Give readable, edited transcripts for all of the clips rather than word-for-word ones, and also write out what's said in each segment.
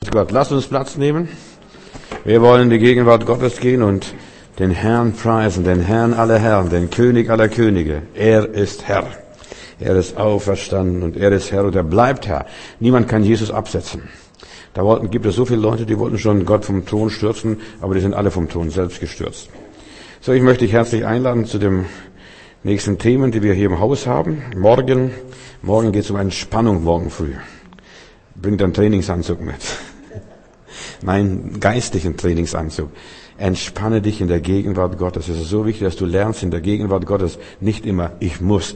Gott, lasst uns Platz nehmen. Wir wollen in die Gegenwart Gottes gehen und den Herrn preisen, den Herrn aller Herren, den König aller Könige. Er ist Herr. Er ist auferstanden und er ist Herr und er bleibt Herr. Niemand kann Jesus absetzen. Gibt es so viele Leute, die wollten schon Gott vom Thron stürzen, aber die sind alle vom Thron selbst gestürzt. So, ich möchte dich herzlich einladen zu den nächsten Themen, die wir hier im Haus haben. Morgen geht es um Entspannung, morgen früh. Bring deinen Trainingsanzug mit. Nein, geistlichen Trainingsanzug. Entspanne dich in der Gegenwart Gottes. Es ist so wichtig, dass du lernst in der Gegenwart Gottes nicht immer, ich muss.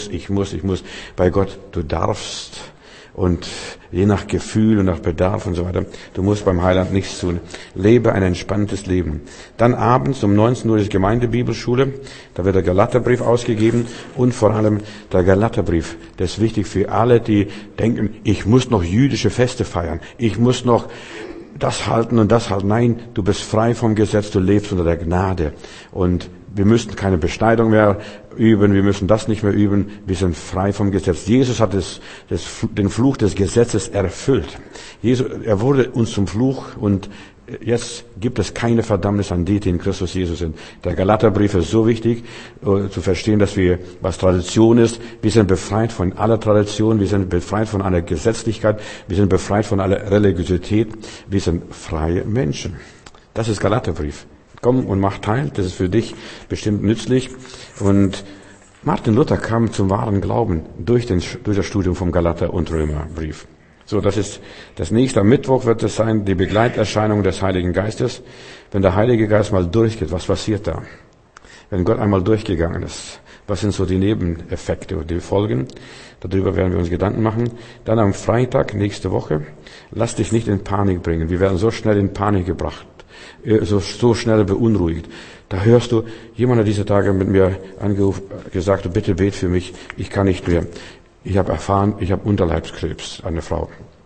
Bei Gott, du darfst. Und je nach Gefühl und nach Bedarf und so weiter, du musst beim Heiland nichts tun. Lebe ein entspanntes Leben. Dann abends um 19 Uhr ist Gemeindebibelschule. Da wird der Galaterbrief ausgegeben. Und vor allem der Galaterbrief. Das ist wichtig für alle, die denken, ich muss noch jüdische Feste feiern. Ich muss noch das halten und das halten. Nein, du bist frei vom Gesetz, du lebst unter der Gnade. Und wir müssen keine Beschneidung mehr üben, wir müssen das nicht mehr üben, wir sind frei vom Gesetz. Jesus hat den Fluch des Gesetzes erfüllt. Er wurde uns zum Fluch und jetzt gibt es keine Verdammnis an die, die in Christus Jesus sind. Der Galaterbrief ist so wichtig, zu verstehen, was Tradition ist. Wir sind befreit von aller Tradition, wir sind befreit von aller Gesetzlichkeit, wir sind befreit von aller Religiosität, wir sind freie Menschen. Das ist Galaterbrief. Komm und mach teil, das ist für dich bestimmt nützlich. Und Martin Luther kam zum wahren Glauben durch das Studium vom Galater- und Römerbrief. So, das ist das nächste. Am Mittwoch wird es sein, die Begleiterscheinung des Heiligen Geistes. Wenn der Heilige Geist mal durchgeht, was passiert da? Wenn Gott einmal durchgegangen ist, was sind so die Nebeneffekte und die Folgen? Darüber werden wir uns Gedanken machen. Dann am Freitag, nächste Woche, lass dich nicht in Panik bringen. Wir werden so schnell in Panik gebracht, so schnell beunruhigt. Da hörst du, jemand hat diese Tage mit mir angerufen, gesagt, bitte bet für mich, ich kann nicht mehr. Ich habe erfahren, ich habe Unterleibskrebs, eine Frau.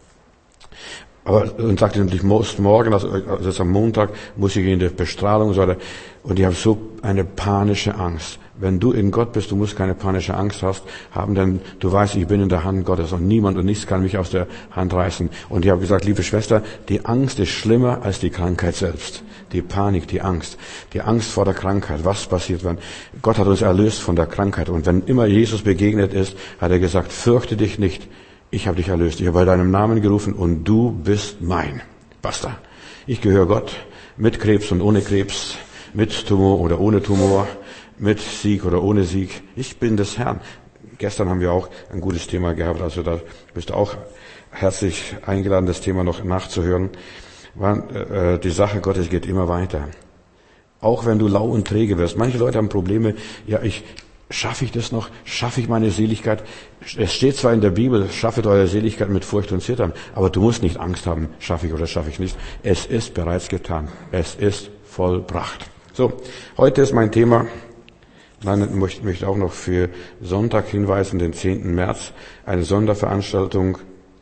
Und sagte natürlich, morgen, also ist am Montag, muss ich in die Bestrahlung und so weiter. Und ich habe so eine panische Angst. Wenn du in Gott bist, du musst keine panische Angst haben, denn du weißt, ich bin in der Hand Gottes und niemand und nichts kann mich aus der Hand reißen. Und ich habe gesagt, liebe Schwester, die Angst ist schlimmer als die Krankheit selbst. Die Panik, die Angst vor der Krankheit. Was passiert, wenn Gott hat uns erlöst von der Krankheit? Und wenn immer Jesus begegnet ist, hat er gesagt, fürchte dich nicht. Ich habe dich erlöst. Ich habe bei deinem Namen gerufen und du bist mein. Basta. Ich gehöre Gott. Mit Krebs und ohne Krebs. Mit Tumor oder ohne Tumor. Mit Sieg oder ohne Sieg. Ich bin des Herrn. Gestern haben wir auch ein gutes Thema gehabt. Also da bist du auch herzlich eingeladen, das Thema noch nachzuhören. Die Sache Gottes geht immer weiter. Auch wenn du lau und träge wirst. Manche Leute haben Probleme. Ja, schaffe ich das noch? Schaffe ich meine Seligkeit? Es steht zwar in der Bibel, schaffet eure Seligkeit mit Furcht und Zittern, aber du musst nicht Angst haben, schaffe ich oder schaffe ich nicht. Es ist bereits getan. Es ist vollbracht. So, heute ist mein Thema, ich möchte auch noch für Sonntag hinweisen, den 10. März, eine Sonderveranstaltung,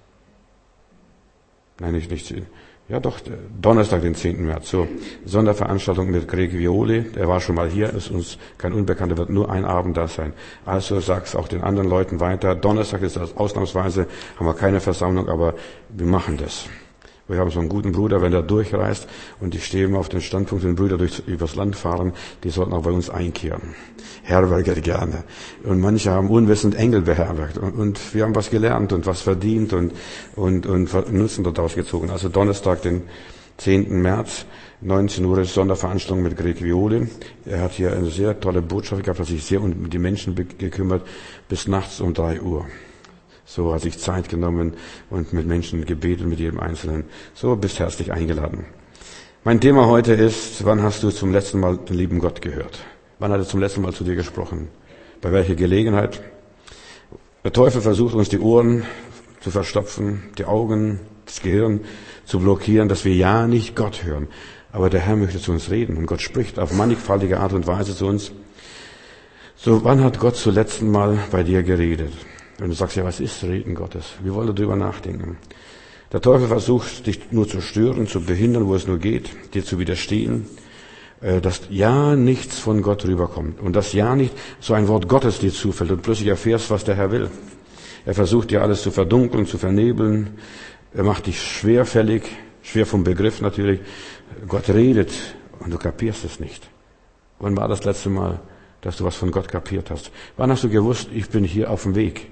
Donnerstag, den 10. März. So, Sonderveranstaltung mit Greg Violi. Der war schon mal hier, ist uns kein Unbekannter, wird nur ein Abend da sein. Also sag's auch den anderen Leuten weiter. Donnerstag ist das ausnahmsweise, haben wir keine Versammlung, aber wir machen das. Wir haben so einen guten Bruder, wenn der durchreist und die stehen auf den Standpunkt, wenn Brüder übers Land fahren, die sollten auch bei uns einkehren. Herberget gerne. Und manche haben unwissend Engel beherbergt. Und wir haben was gelernt und was verdient und Nutzen dort ausgezogen. Also Donnerstag, den 10. März, 19 Uhr ist Sonderveranstaltung mit Greg Violi. Er hat hier eine sehr tolle Botschaft gehabt, hat sich sehr um die Menschen gekümmert, bis nachts um 3 Uhr. So hat sich Zeit genommen und mit Menschen gebetet, mit jedem Einzelnen. So, bist herzlich eingeladen. Mein Thema heute ist, wann hast du zum letzten Mal den lieben Gott gehört? Wann hat er zum letzten Mal zu dir gesprochen? Bei welcher Gelegenheit? Der Teufel versucht uns die Ohren zu verstopfen, die Augen, das Gehirn zu blockieren, dass wir ja nicht Gott hören. Aber der Herr möchte zu uns reden und Gott spricht auf mannigfaltige Art und Weise zu uns. So, wann hat Gott zum letzten Mal bei dir geredet? Wenn du sagst, ja, was ist Reden Gottes? Wir wollen darüber nachdenken. Der Teufel versucht, dich nur zu stören, zu behindern, wo es nur geht, dir zu widerstehen, dass ja nichts von Gott rüberkommt und dass ja nicht so ein Wort Gottes dir zufällt und plötzlich erfährst, was der Herr will. Er versucht dir alles zu verdunkeln, zu vernebeln, er macht dich schwerfällig, schwer vom Begriff natürlich. Gott redet und du kapierst es nicht. Wann war das letzte Mal, dass du was von Gott kapiert hast? Wann hast du gewusst, ich bin hier auf dem Weg?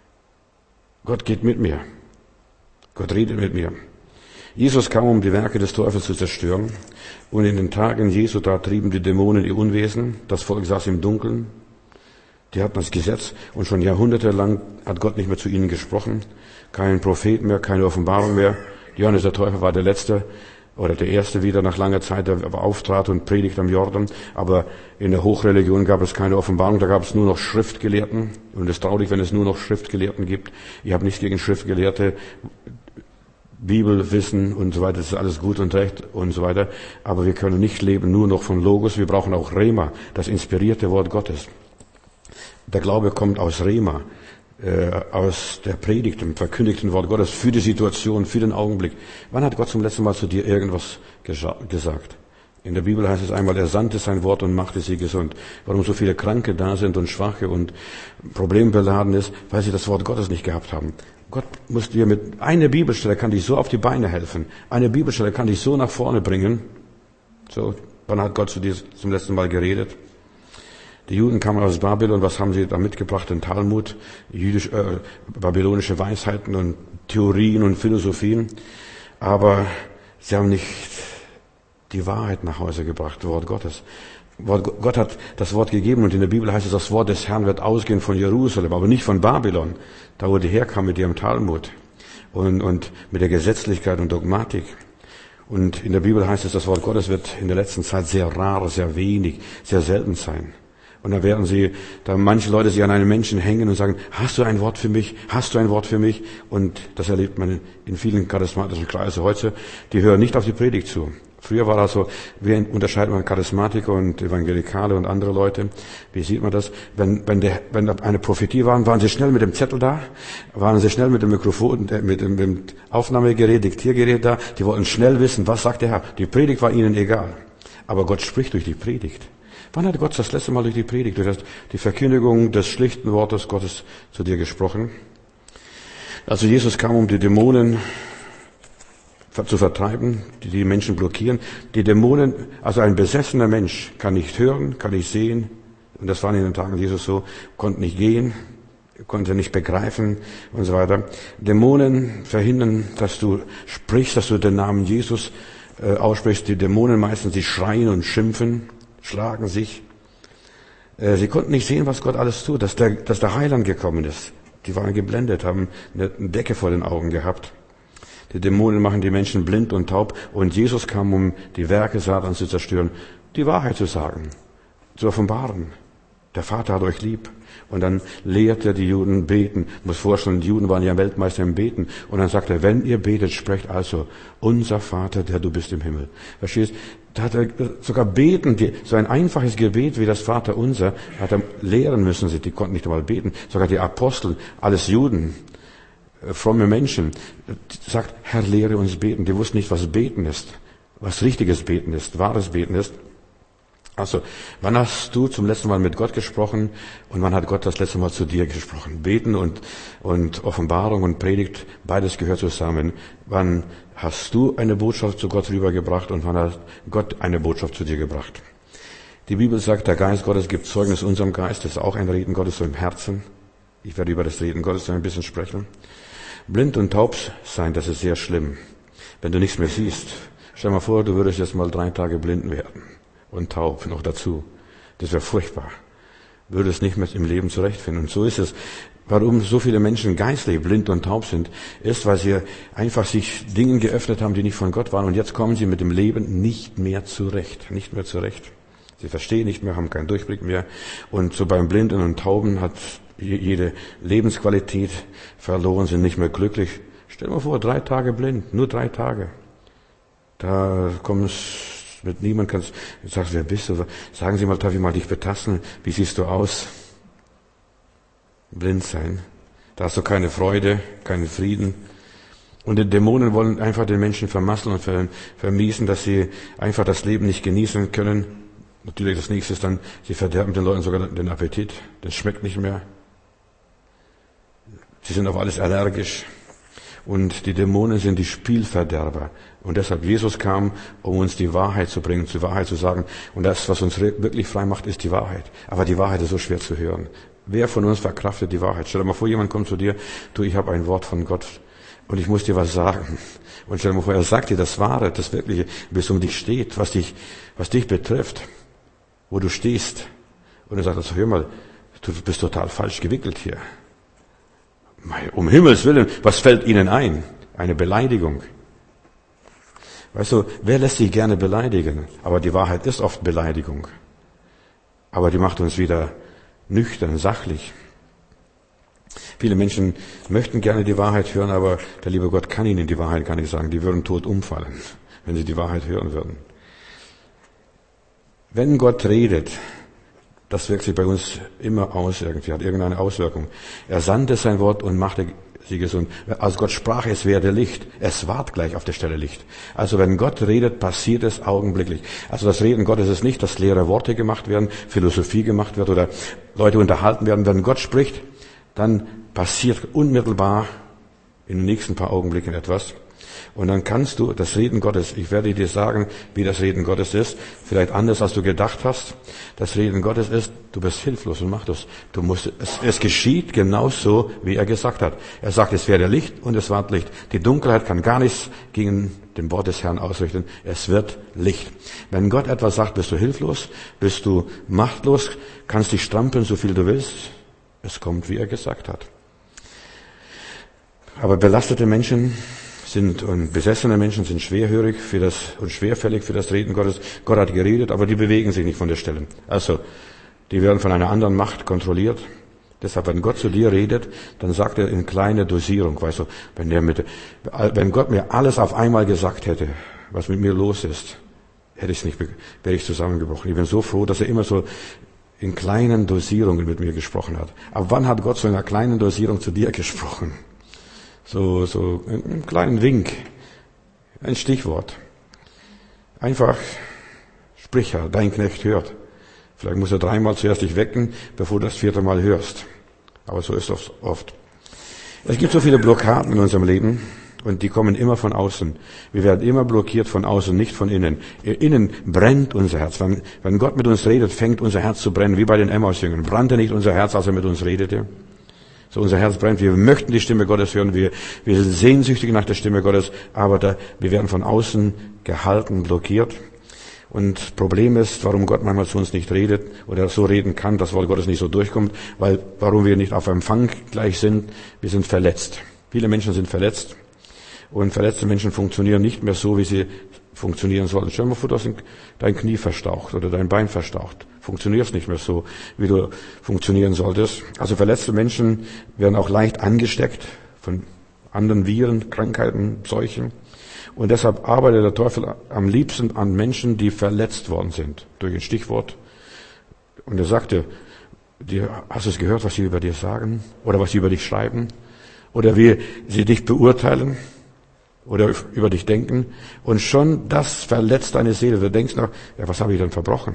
Gott geht mit mir. Gott redet mit mir. Jesus kam, um die Werke des Teufels zu zerstören. Und in den Tagen Jesu, da trieben die Dämonen ihr Unwesen. Das Volk saß im Dunkeln. Die hatten das Gesetz. Und schon jahrhundertelang hat Gott nicht mehr zu ihnen gesprochen. Kein Prophet mehr, keine Offenbarung mehr. Johannes der Täufer war der Letzte oder der Erste wieder nach langer Zeit, der auftrat und predigt am Jordan. Aber in der Hochreligion gab es keine Offenbarung. Da gab es nur noch Schriftgelehrten. Und es ist traurig, wenn es nur noch Schriftgelehrten gibt. Ich habe nichts gegen Schriftgelehrte. Bibelwissen und so weiter, das ist alles gut und recht und so weiter. Aber wir können nicht leben nur noch von Logos, wir brauchen auch Rema, das inspirierte Wort Gottes. Der Glaube kommt aus Rema, aus der Predigt, dem verkündigten Wort Gottes, für die Situation, für den Augenblick. Wann hat Gott zum letzten Mal zu dir irgendwas gesagt? In der Bibel heißt es einmal, er sandte sein Wort und machte sie gesund. Warum so viele Kranke da sind und Schwache und problembeladen ist, weil sie das Wort Gottes nicht gehabt haben. Gott muss dir mit einer Bibelstelle kann dich so auf die Beine helfen. Eine Bibelstelle kann dich so nach vorne bringen. So, wann hat Gott zu dir zum letzten Mal geredet? Die Juden kamen aus Babylon. Was haben sie da mitgebracht? Den Talmud, babylonische Weisheiten und Theorien und Philosophien. Aber sie haben nicht die Wahrheit nach Hause gebracht, Wort Gottes. Gott hat das Wort gegeben und in der Bibel heißt es, das Wort des Herrn wird ausgehen von Jerusalem, aber nicht von Babylon, da wo die herkam mit ihrem Talmud und mit der Gesetzlichkeit und Dogmatik. Und in der Bibel heißt es, das Wort Gottes wird in der letzten Zeit sehr rar, sehr wenig, sehr selten sein. Und da werden da manche Leute sich an einen Menschen hängen und sagen, hast du ein Wort für mich? Hast du ein Wort für mich? Und das erlebt man in vielen charismatischen Kreisen heute. Die hören nicht auf die Predigt zu. Früher war das so, wie unterscheidet man Charismatiker und Evangelikale und andere Leute? Wie sieht man das? Wenn eine Prophetie war, waren sie schnell mit dem Zettel da, waren sie schnell mit dem Mikrofon, mit dem Aufnahmegerät, Diktiergerät da. Die wollten schnell wissen, was sagt der Herr. Die Predigt war ihnen egal. Aber Gott spricht durch die Predigt. Wann hat Gott das letzte Mal durch die Predigt, durch die Verkündigung des schlichten Wortes Gottes zu dir gesprochen? Also Jesus kam, um die Dämonen zu vertreiben, die Menschen blockieren. Die Dämonen, also ein besessener Mensch kann nicht hören, kann nicht sehen. Und das war in den Tagen Jesus so, konnte nicht gehen, konnte nicht begreifen und so weiter. Dämonen verhindern, dass du sprichst, dass du den Namen Jesus aussprichst. Die Dämonen meistens, sie schreien und schimpfen, schlagen sich. Sie konnten nicht sehen, was Gott alles tut, dass der Heiland gekommen ist. Die waren geblendet, haben eine Decke vor den Augen gehabt. Die Dämonen machen die Menschen blind und taub. Und Jesus kam, um die Werke Satans zu zerstören, die Wahrheit zu sagen, zu offenbaren. Der Vater hat euch lieb. Und dann lehrt er die Juden beten. Ich muss vorstellen, die Juden waren ja Weltmeister im Beten. Und dann sagt er, wenn ihr betet, sprecht also, unser Vater, der du bist im Himmel. Verstehst? Da hat er sogar beten, so ein einfaches Gebet wie das Vater unser, hat er lehren müssen. Die konnten nicht einmal beten. Sogar die Apostel, alles Juden, fromme Menschen, sagt, Herr, lehre uns beten. Die wussten nicht, was Beten ist, was richtiges Beten ist, wahres Beten ist. Also, wann hast du zum letzten Mal mit Gott gesprochen und wann hat Gott das letzte Mal zu dir gesprochen? Beten und Offenbarung und Predigt, beides gehört zusammen. Wann hast du eine Botschaft zu Gott rübergebracht und wann hat Gott eine Botschaft zu dir gebracht? Die Bibel sagt, der Geist Gottes gibt Zeugnis unserem Geist, das ist auch ein Reden Gottes so im Herzen. Ich werde über das Reden Gottes so ein bisschen sprechen. Blind und taub sein, das ist sehr schlimm. Wenn du nichts mehr siehst, stell dir mal vor, du würdest jetzt mal 3 Tage blind werden. Und taub noch dazu. Das wäre furchtbar. Würde es nicht mehr im Leben zurechtfinden. Und so ist es. Warum so viele Menschen geistlich blind und taub sind, ist, weil sie einfach sich Dingen geöffnet haben, die nicht von Gott waren. Und jetzt kommen sie mit dem Leben nicht mehr zurecht. Nicht mehr zurecht. Sie verstehen nicht mehr, haben keinen Durchblick mehr. Und so beim Blinden und Tauben hat jede Lebensqualität verloren, sind nicht mehr glücklich. Stell dir mal vor, 3 Tage blind. Nur 3 Tage. Da kommst mit niemand kannst, du sagst, wer bist du? Sagen Sie mal, darf ich mal dich betasten? Wie siehst du aus? Blind sein. Da hast du keine Freude, keinen Frieden. Und die Dämonen wollen einfach den Menschen vermasseln und vermiesen, dass sie einfach das Leben nicht genießen können. Natürlich das nächste ist dann, sie verderben den Leuten sogar den Appetit. Das schmeckt nicht mehr. Sie sind auf alles allergisch. Und die Dämonen sind die Spielverderber. Und deshalb Jesus kam, um uns die Wahrheit zu bringen, die Wahrheit zu sagen. Und das, was uns wirklich frei macht, ist die Wahrheit. Aber die Wahrheit ist so schwer zu hören. Wer von uns verkraftet die Wahrheit? Stell dir mal vor, jemand kommt zu dir, du, ich habe ein Wort von Gott und ich muss dir was sagen. Und stell dir mal vor, er sagt dir das Wahre, das Wirkliche, wie es um dich steht, was dich betrifft, wo du stehst. Und er sagt, also, hör mal, du bist total falsch gewickelt hier. Um Himmels Willen, was fällt Ihnen ein? Eine Beleidigung. Weißt du, wer lässt sich gerne beleidigen? Aber die Wahrheit ist oft Beleidigung. Aber die macht uns wieder nüchtern, sachlich. Viele Menschen möchten gerne die Wahrheit hören, aber der liebe Gott kann ihnen die Wahrheit gar nicht sagen. Die würden tot umfallen, wenn sie die Wahrheit hören würden. Wenn Gott redet, das wirkt sich bei uns immer aus irgendwie, hat irgendeine Auswirkung. Er sandte sein Wort und machte sie gesund. Als Gott sprach, es werde Licht. Es ward gleich auf der Stelle Licht. Also wenn Gott redet, passiert es augenblicklich. Also das Reden Gottes ist nicht, dass leere Worte gemacht werden, Philosophie gemacht wird oder Leute unterhalten werden. Wenn Gott spricht, dann passiert unmittelbar in den nächsten paar Augenblicken etwas. Und dann kannst du das Reden Gottes, ich werde dir sagen, wie das Reden Gottes ist, vielleicht anders, als du gedacht hast. Das Reden Gottes ist, du bist hilflos und machtlos. Es geschieht genauso, wie er gesagt hat. Er sagt, es werde Licht und es ward Licht. Die Dunkelheit kann gar nichts gegen den Wort des Herrn ausrichten. Es wird Licht. Wenn Gott etwas sagt, bist du hilflos, bist du machtlos, kannst dich strampeln, so viel du willst. Es kommt, wie er gesagt hat. Aber belastete Menschen und besessene Menschen sind schwerhörig und schwerfällig für das Reden Gottes. Gott hat geredet, aber die bewegen sich nicht von der Stelle. Also, die werden von einer anderen Macht kontrolliert. Deshalb, wenn Gott zu dir redet, dann sagt er in kleiner Dosierung. Weißt du, wenn Gott mir alles auf einmal gesagt hätte, was mit mir los ist, wäre ich zusammengebrochen. Ich bin so froh, dass er immer so in kleinen Dosierungen mit mir gesprochen hat. Aber wann hat Gott so in einer kleinen Dosierung zu dir gesprochen? So einen kleinen Wink, ein Stichwort. Einfach, sprich, Herr, dein Knecht hört. Vielleicht muss er 3 Mal zuerst dich wecken, bevor du das 4. Mal hörst. Aber so ist es oft. Es gibt so viele Blockaden in unserem Leben und die kommen immer von außen. Wir werden immer blockiert von außen, nicht von innen. Innen brennt unser Herz. Wenn Gott mit uns redet, fängt unser Herz zu brennen, wie bei den Emmaus-Jüngern. Brannte nicht unser Herz, als er mit uns redete? So unser Herz brennt. Wir möchten die Stimme Gottes hören. Wir sind sehnsüchtig nach der Stimme Gottes. Aber wir werden von außen gehalten, blockiert. Und Problem ist, warum Gott manchmal zu uns nicht redet oder so reden kann, dass Wort Gottes nicht so durchkommt, warum wir nicht auf Empfang gleich sind. Wir sind verletzt. Viele Menschen sind verletzt. Und verletzte Menschen funktionieren nicht mehr so, wie sie funktionieren sollten. Stell dir mal vor, du hast dein Knie verstaucht oder dein Bein verstaucht. Funktionierst nicht mehr so, wie du funktionieren solltest. Also verletzte Menschen werden auch leicht angesteckt von anderen Viren, Krankheiten, Seuchen. Und deshalb arbeitet der Teufel am liebsten an Menschen, die verletzt worden sind. Durch ein Stichwort. Und er sagte, hast du es gehört, was sie über dir sagen? Oder was sie über dich schreiben? Oder wie sie dich beurteilen? Oder über dich denken? Und schon das verletzt deine Seele. Du denkst noch, ja, was habe ich denn verbrochen?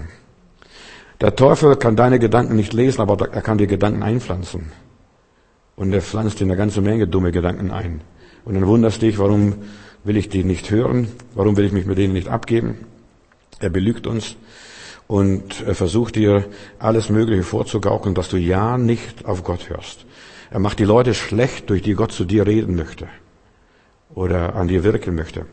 Der Teufel kann deine Gedanken nicht lesen, aber er kann dir Gedanken einpflanzen. Und er pflanzt dir eine ganze Menge dumme Gedanken ein. Und dann wunderst dich, warum will ich die nicht hören? Warum will ich mich mit denen nicht abgeben? Er belügt uns und er versucht dir alles Mögliche vorzugaukeln, dass du ja nicht auf Gott hörst. Er macht die Leute schlecht, durch die Gott zu dir reden möchte oder an dir wirken möchte.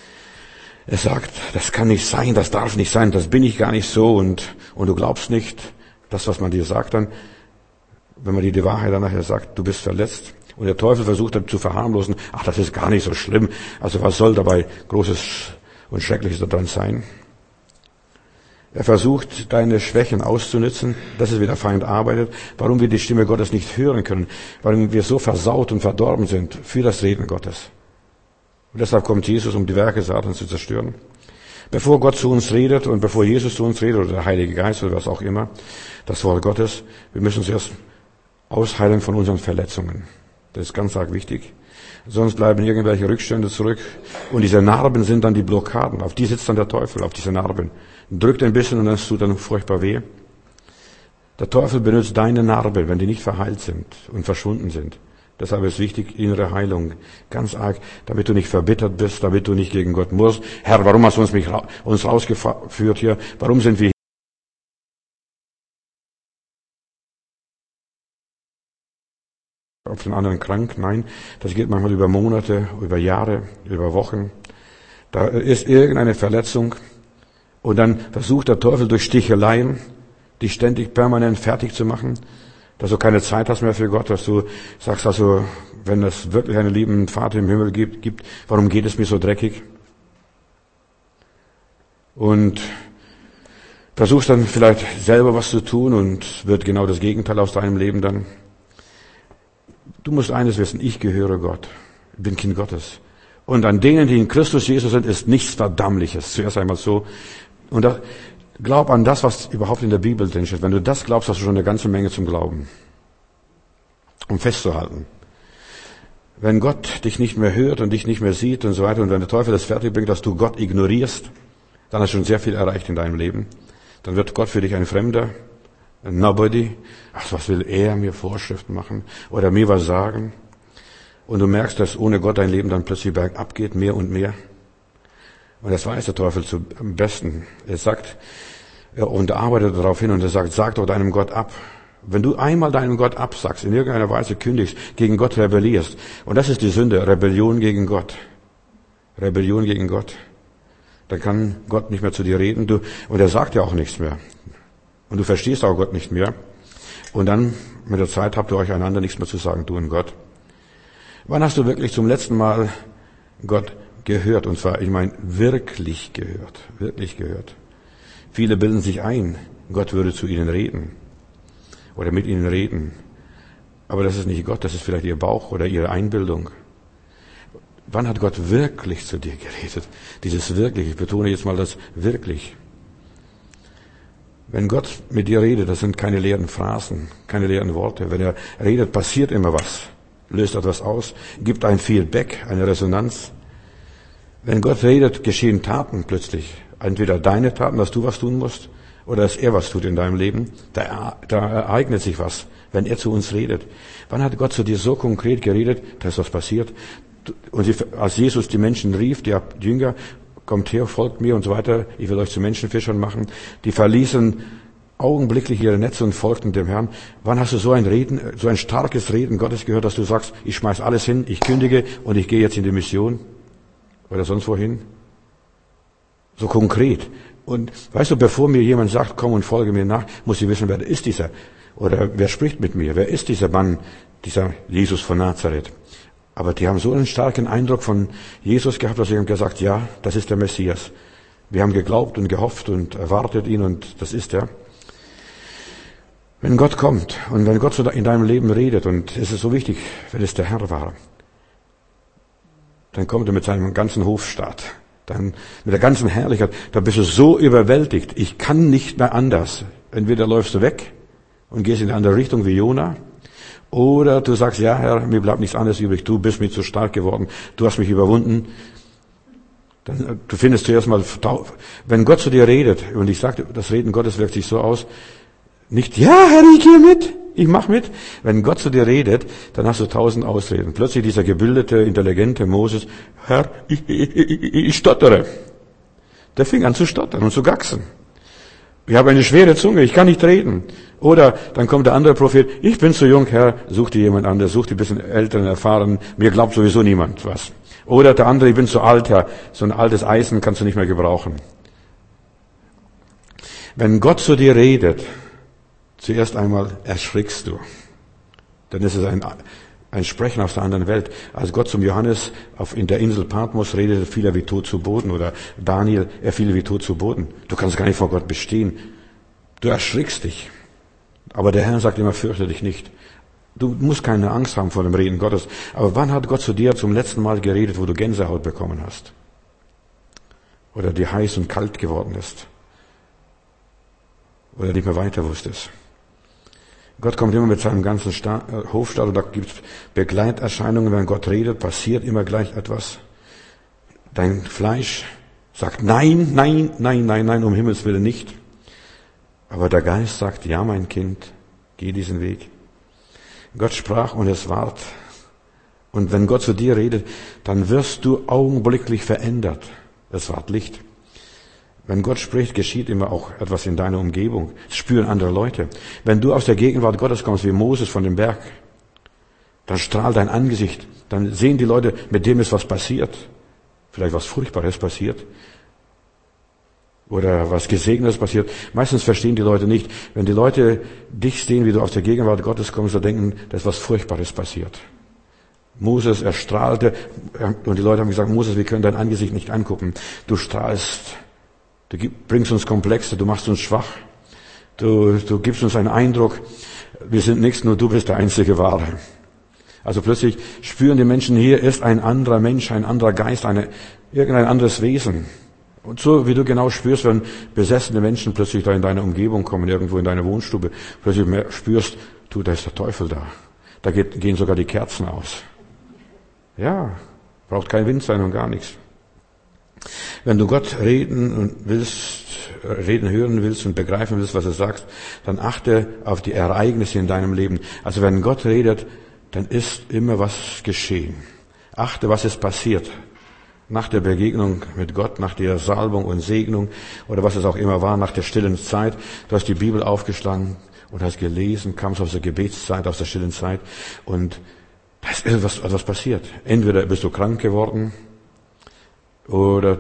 Er sagt, das kann nicht sein, das darf nicht sein, das bin ich gar nicht so und du glaubst nicht das, was man dir sagt dann, wenn man dir die Wahrheit dann nachher sagt, du bist verletzt. Und der Teufel versucht dann zu verharmlosen, ach, das ist gar nicht so schlimm, also was soll dabei Großes und Schreckliches daran sein? Er versucht, deine Schwächen auszunützen, das ist, wie der Feind arbeitet, warum wir die Stimme Gottes nicht hören können, warum wir so versaut und verdorben sind für das Reden Gottes. Und deshalb kommt Jesus, um die Werke Satans zu zerstören. Bevor Gott zu uns redet und bevor Jesus zu uns redet, oder der Heilige Geist oder was auch immer, das Wort Gottes, wir müssen uns erst ausheilen von unseren Verletzungen. Das ist ganz arg wichtig. Sonst bleiben irgendwelche Rückstände zurück. Und diese Narben sind dann die Blockaden. Auf die sitzt dann der Teufel, auf diese Narben. Drückt ein bisschen und dann tut dann furchtbar weh. Der Teufel benutzt deine Narben, wenn die nicht verheilt sind und verschwunden sind. Deshalb ist wichtig, innere Heilung. Ganz arg, damit du nicht verbittert bist, damit du nicht gegen Gott musst. Herr, warum hast du uns rausgeführt hier? Warum sind wir auf den anderen krank? Nein, das geht manchmal über Monate, über Jahre, über Wochen. Da ist irgendeine Verletzung und dann versucht der Teufel durch Sticheleien, dich ständig permanent fertig zu machen, dass du keine Zeit hast mehr für Gott, dass du sagst, also, wenn es wirklich einen lieben Vater im Himmel gibt, warum geht es mir so dreckig? Und versuchst dann vielleicht selber was zu tun und wird genau das Gegenteil aus deinem Leben dann. Du musst eines wissen, ich gehöre Gott, ich bin Kind Gottes. Und an denen, die in Christus Jesus sind, ist nichts Verdammliches. Zuerst einmal so. Und glaub an das, was überhaupt in der Bibel drin steht. Wenn du das glaubst, hast du schon eine ganze Menge zum Glauben. Um festzuhalten. Wenn Gott dich nicht mehr hört und dich nicht mehr sieht und so weiter, und wenn der Teufel das fertig bringt, dass du Gott ignorierst, dann hast du schon sehr viel erreicht in deinem Leben. Dann wird Gott für dich ein Fremder, ein Nobody. Ach, was will er mir Vorschriften machen oder mir was sagen? Und du merkst, dass ohne Gott dein Leben dann plötzlich bergab geht, mehr und mehr. Und das weiß der Teufel am besten. Er sagt, und arbeitet darauf hin und er sagt, sag doch deinem Gott ab. Wenn du einmal deinem Gott absagst, in irgendeiner Weise kündigst, gegen Gott rebellierst, und das ist die Sünde, Rebellion gegen Gott. Rebellion gegen Gott. Dann kann Gott nicht mehr zu dir reden, und er sagt ja auch nichts mehr. Und du verstehst auch Gott nicht mehr. Und dann, mit der Zeit, habt ihr euch einander nichts mehr zu sagen, du und Gott. Wann hast du wirklich zum letzten Mal Gott gehört? Und zwar, ich meine, wirklich gehört. Wirklich gehört. Viele bilden sich ein, Gott würde zu ihnen reden. Oder mit ihnen reden. Aber das ist nicht Gott, das ist vielleicht ihr Bauch oder ihre Einbildung. Wann hat Gott wirklich zu dir geredet? Dieses wirklich, ich betone jetzt mal das wirklich. Wenn Gott mit dir redet, das sind keine leeren Phrasen, keine leeren Worte. Wenn er redet, passiert immer was. Löst etwas aus, gibt ein Feedback, eine Resonanz. Wenn Gott redet, geschehen Taten plötzlich. Entweder deine Taten, dass du was tun musst, oder dass er was tut in deinem Leben. Da ereignet sich was, wenn er zu uns redet. Wann hat Gott zu dir so konkret geredet, da ist was passiert? Und als Jesus die Menschen rief, die Jünger, kommt her, folgt mir und so weiter, ich will euch zu Menschenfischern machen, die verließen augenblicklich ihre Netze und folgten dem Herrn. Wann hast du so ein Reden, so ein starkes Reden Gottes gehört, dass du sagst, ich schmeiß alles hin, ich kündige und ich gehe jetzt in die Mission oder sonst wohin? So konkret. Und weißt du, bevor mir jemand sagt, komm und folge mir nach, muss ich wissen, wer ist dieser? Oder wer spricht mit mir? Wer ist dieser Mann, dieser Jesus von Nazareth? Aber die haben so einen starken Eindruck von Jesus gehabt, dass sie haben gesagt, ja, das ist der Messias. Wir haben geglaubt und gehofft und erwartet ihn und das ist er. Wenn Gott kommt und wenn Gott so in deinem Leben redet, und es ist so wichtig, wenn es der Herr war, dann kommt er mit seinem ganzen Hofstaat, dann mit der ganzen Herrlichkeit, da bist du so überwältigt, ich kann nicht mehr anders. Entweder läufst du weg und gehst in eine andere Richtung wie Jona, oder du sagst, ja Herr, mir bleibt nichts anderes übrig, du bist mir zu stark geworden, du hast mich überwunden. Du findest zuerst mal, wenn Gott zu dir redet, und ich sagte, das Reden Gottes wirkt sich so aus, nicht, ja Herr, ich gehe mit, ich mach mit. Wenn Gott zu dir redet, dann hast du 1000 Ausreden. Plötzlich dieser gebildete, intelligente Moses, Herr, ich stottere. Der fing an zu stottern und zu gacksen. Ich habe eine schwere Zunge, ich kann nicht reden. Oder dann kommt der andere Prophet, ich bin zu jung, Herr, such dir jemand anderes, such dir ein bisschen älteren, erfahren, mir glaubt sowieso niemand was. Oder der andere, ich bin zu alt, Herr, so ein altes Eisen kannst du nicht mehr gebrauchen. Wenn Gott zu dir redet, zuerst einmal erschrickst du. Dann ist es ein Sprechen aus der anderen Welt. Als Gott zum Johannes in der Insel Patmos redete, fiel er wie tot zu Boden. Oder Daniel, er fiel wie tot zu Boden. Du kannst gar nicht vor Gott bestehen. Du erschrickst dich. Aber der Herr sagt immer, fürchte dich nicht. Du musst keine Angst haben vor dem Reden Gottes. Aber wann hat Gott zu dir zum letzten Mal geredet, wo du Gänsehaut bekommen hast? Oder dir heiß und kalt geworden ist? Oder nicht mehr weiter wusstest? Gott kommt immer mit seinem ganzen Hofstaat und da gibt es Begleiterscheinungen. Wenn Gott redet, passiert immer gleich etwas. Dein Fleisch sagt nein, nein, nein, nein, nein, um Himmels Willen nicht. Aber der Geist sagt, ja mein Kind, geh diesen Weg. Gott sprach und es ward. Und wenn Gott zu dir redet, dann wirst du augenblicklich verändert. Das Wort Licht. Wenn Gott spricht, geschieht immer auch etwas in deiner Umgebung. Das spüren andere Leute. Wenn du aus der Gegenwart Gottes kommst, wie Moses von dem Berg, dann strahlt dein Angesicht. Dann sehen die Leute, mit dem ist was passiert. Vielleicht was Furchtbares passiert. Oder was Gesegnetes passiert. Meistens verstehen die Leute nicht. Wenn die Leute dich sehen, wie du aus der Gegenwart Gottes kommst, dann denken, da ist was Furchtbares passiert. Moses, er strahlte, und die Leute haben gesagt, Moses, wir können dein Angesicht nicht angucken. Du strahlst, du bringst uns Komplexe, du machst uns schwach, du gibst uns einen Eindruck, wir sind nichts, nur du bist der einzige Wahre. Also plötzlich spüren die Menschen, hier ist ein anderer Mensch, ein anderer Geist, irgendein anderes Wesen. Und so wie du genau spürst, wenn besessene Menschen plötzlich da in deine Umgebung kommen, irgendwo in deine Wohnstube, plötzlich spürst, da ist der Teufel da. Da gehen sogar die Kerzen aus. Ja, braucht kein Wind sein und gar nichts. Wenn du Gott reden hören willst und begreifen willst, was er sagt, dann achte auf die Ereignisse in deinem Leben. Also wenn Gott redet, dann ist immer was geschehen. Achte, was ist passiert. Nach der Begegnung mit Gott, nach der Salbung und Segnung oder was es auch immer war, nach der stillen Zeit. Du hast die Bibel aufgeschlagen und hast gelesen, kamst aus der Gebetszeit, aus der stillen Zeit und da ist etwas passiert. Entweder bist du krank geworden oder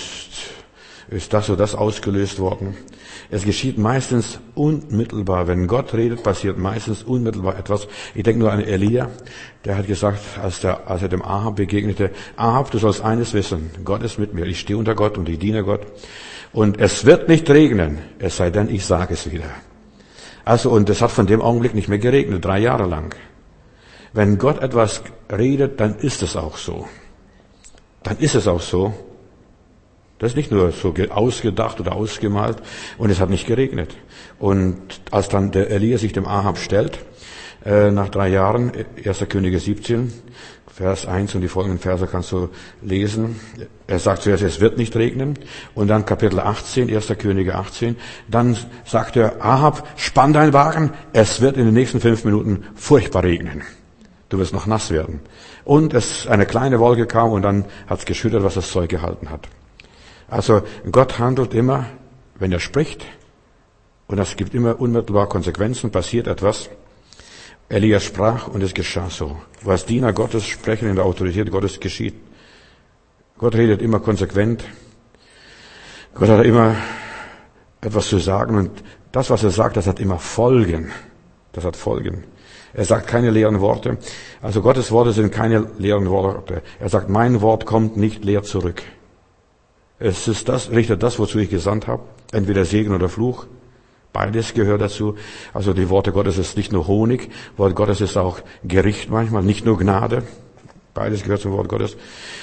ist das oder das ausgelöst worden. Es geschieht meistens unmittelbar. Wenn Gott redet, passiert meistens unmittelbar etwas. Ich denke nur an Elia, der hat gesagt, als er dem Ahab begegnete, Ahab, du sollst eines wissen, Gott ist mit mir, ich stehe unter Gott und ich diene Gott. Und es wird nicht regnen, es sei denn, ich sage es wieder. Also, und es hat von dem Augenblick nicht mehr geregnet, 3 Jahre lang. Wenn Gott etwas redet, dann ist es auch so. Dann ist es auch so. Das ist nicht nur so ausgedacht oder ausgemalt und es hat nicht geregnet. Und als dann der Elia sich dem Ahab stellt, nach 3 Jahren, 1. Könige 17, Vers 1 und die folgenden Verse kannst du lesen. Er sagt zuerst, es wird nicht regnen. Und dann Kapitel 18, 1. Könige 18. Dann sagt er, Ahab, spann deinen Wagen, es wird in den nächsten 5 Minuten furchtbar regnen. Du wirst noch nass werden. Und eine kleine Wolke kam und dann hat es geschüttet, was das Zeug gehalten hat. Also Gott handelt immer, wenn er spricht, und das gibt immer unmittelbar Konsequenzen, passiert etwas. Elia sprach und es geschah so. Was Diener Gottes sprechen in der Autorität Gottes geschieht. Gott redet immer konsequent. Gott hat immer etwas zu sagen und das, was er sagt, das hat immer Folgen. Das hat Folgen. Er sagt keine leeren Worte. Also Gottes Worte sind keine leeren Worte. Er sagt, mein Wort kommt nicht leer zurück. Es ist richtet das, wozu ich gesandt habe. Entweder Segen oder Fluch. Beides gehört dazu. Also die Worte Gottes ist nicht nur Honig. Wort Gottes ist auch Gericht manchmal, nicht nur Gnade. Beides gehört zum Wort Gottes.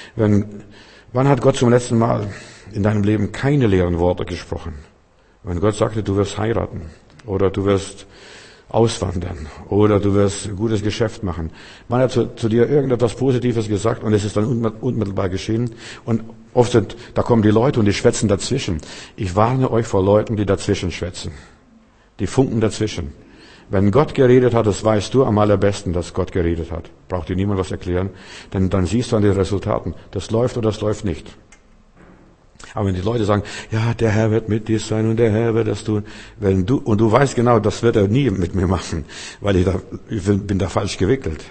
Wann hat Gott zum letzten Mal in deinem Leben keine leeren Worte gesprochen? Wenn Gott sagte, du wirst heiraten oder du wirst auswandern oder du wirst ein gutes Geschäft machen. Man hat zu dir irgendetwas Positives gesagt und es ist dann unmittelbar geschehen. Und oft da kommen die Leute und die schwätzen dazwischen. Ich warne euch vor Leuten, die dazwischen schwätzen. Die funken dazwischen. Wenn Gott geredet hat, das weißt du am allerbesten, dass Gott geredet hat. Braucht dir niemand was erklären. Denn dann siehst du an den Resultaten, das läuft oder das läuft nicht. Aber wenn die Leute sagen, ja, der Herr wird mit dir sein und der Herr wird das tun, und du weißt genau, das wird er nie mit mir machen, weil ich bin da falsch gewickelt.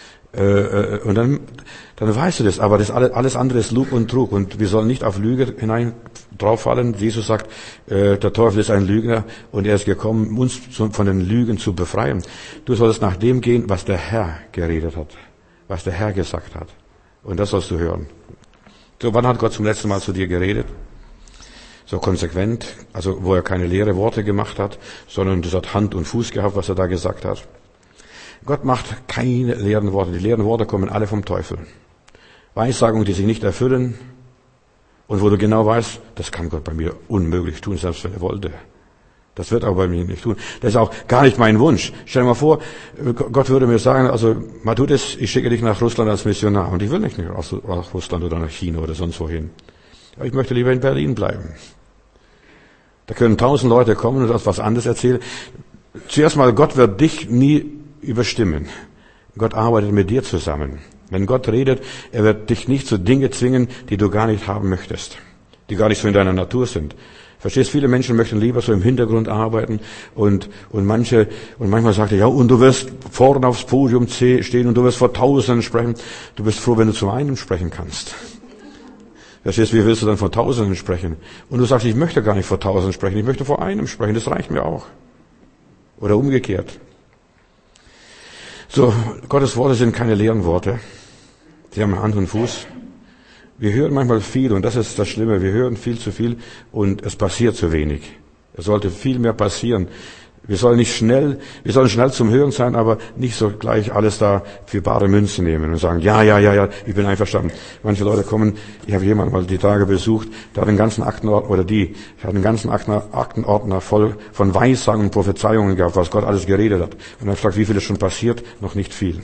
Und dann weißt du das, aber das alles andere ist Lug und Trug und wir sollen nicht auf Lüge drauffallen. Jesus sagt, der Teufel ist ein Lügner und er ist gekommen, uns von den Lügen zu befreien. Du sollst nach dem gehen, was der Herr geredet hat, was der Herr gesagt hat. Und das sollst du hören. So, wann hat Gott zum letzten Mal zu dir geredet? So konsequent, also wo er keine leeren Worte gemacht hat, sondern das hat Hand und Fuß gehabt, was er da gesagt hat. Gott macht keine leeren Worte. Die leeren Worte kommen alle vom Teufel. Weissagungen, die sich nicht erfüllen und wo du genau weißt, das kann Gott bei mir unmöglich tun, selbst wenn er wollte. Das wird er bei mir nicht tun. Das ist auch gar nicht mein Wunsch. Stell dir mal vor, Gott würde mir sagen, also mal tu das, ich schicke dich nach Russland als Missionar. Und ich will nicht nach Russland oder nach China oder sonst wohin. Aber ich möchte lieber in Berlin bleiben. Da können 1000 Leute kommen und was anderes erzählen. Zuerst mal, Gott wird dich nie überstimmen. Gott arbeitet mit dir zusammen. Wenn Gott redet, er wird dich nicht zu Dinge zwingen, die du gar nicht haben möchtest, die gar nicht so in deiner Natur sind. Verstehst, viele Menschen möchten lieber so im Hintergrund arbeiten und manchmal sagt er, ja, und du wirst vorne aufs Podium stehen und du wirst vor Tausenden sprechen. Du bist froh, wenn du zu einem sprechen kannst. Verstehst, wie willst du dann vor Tausenden sprechen? Und du sagst, ich möchte gar nicht vor Tausenden sprechen, ich möchte vor einem sprechen, das reicht mir auch. Oder umgekehrt. So, Gottes Worte sind keine leeren Worte. Sie haben Hand und Fuß. Wir hören manchmal viel und das ist das Schlimme. Wir hören viel zu viel und es passiert zu wenig. Es sollte viel mehr passieren. Wir sollen schnell zum Hören sein, aber nicht so gleich alles da für bare Münze nehmen und sagen, ja, ich bin einverstanden. Manche Leute kommen, ich habe jemanden mal die Tage besucht, der hat einen ganzen Aktenordner voll von Weissagen und Prophezeiungen gehabt, was Gott alles geredet hat. Und dann fragt, wie viel ist schon passiert? Noch nicht viel.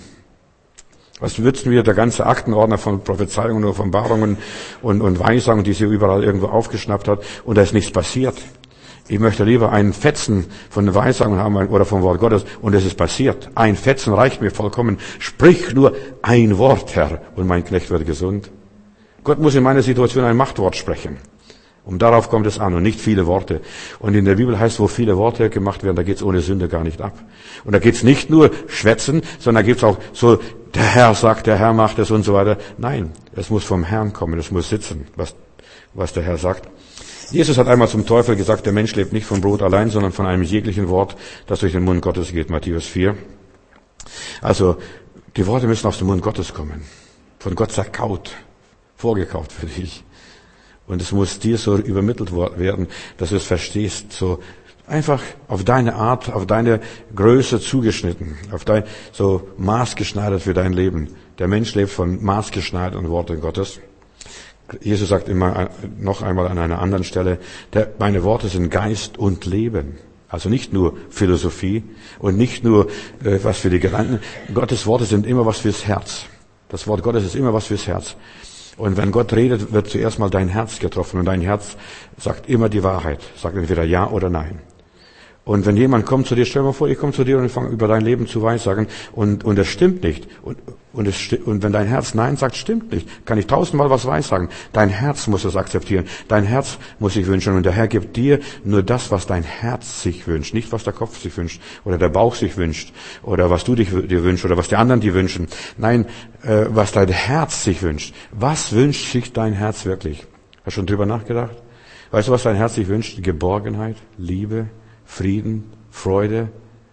Was nützt mir der ganze Aktenordner von Prophezeiungen und Offenbarungen und Weissagungen, die sie überall irgendwo aufgeschnappt hat, und da ist nichts passiert. Ich möchte lieber einen Fetzen von den Weissagungen haben oder vom Wort Gottes und es ist passiert. Ein Fetzen reicht mir vollkommen. Sprich nur ein Wort, Herr, und mein Knecht wird gesund. Gott muss in meiner Situation ein Machtwort sprechen. Und darauf kommt es an und nicht viele Worte. Und in der Bibel heißt, wo viele Worte gemacht werden, da geht's ohne Sünde gar nicht ab. Und da geht's nicht nur schwätzen, sondern da geht's auch so, der Herr sagt, der Herr macht es und so weiter. Nein, es muss vom Herrn kommen, es muss sitzen, was der Herr sagt. Jesus hat einmal zum Teufel gesagt, der Mensch lebt nicht vom Brot allein, sondern von einem jeglichen Wort, das durch den Mund Gottes geht, Matthäus 4. Also, die Worte müssen aus dem Mund Gottes kommen. Von Gott zerkaut, vorgekaut für dich. Und es muss dir so übermittelt werden, dass du es verstehst, so einfach auf deine Art, auf deine Größe zugeschnitten, so maßgeschneidert für dein Leben. Der Mensch lebt von maßgeschneiderten Worten Gottes. Jesus sagt immer noch einmal an einer anderen Stelle, meine Worte sind Geist und Leben. Also nicht nur Philosophie und nicht nur was für die Gedanken. Gottes Worte sind immer was fürs Herz. Das Wort Gottes ist immer was fürs Herz. Und wenn Gott redet, wird zuerst mal dein Herz getroffen und dein Herz sagt immer die Wahrheit, sagt entweder ja oder nein. Und wenn jemand kommt zu dir, stell dir mal vor, ich komme zu dir und ich fange über dein Leben zu weissagen und es stimmt nicht. Und wenn dein Herz Nein sagt, stimmt nicht, kann ich 1000-mal was weissagen. Dein Herz muss es akzeptieren. Dein Herz muss sich wünschen. Und der Herr gibt dir nur das, was dein Herz sich wünscht. Nicht, was der Kopf sich wünscht oder der Bauch sich wünscht oder was du dir wünschst oder was die anderen dir wünschen. Nein, was dein Herz sich wünscht. Was wünscht sich dein Herz wirklich? Hast du schon drüber nachgedacht? Weißt du, was dein Herz sich wünscht? Geborgenheit, Liebe, Frieden, Freude.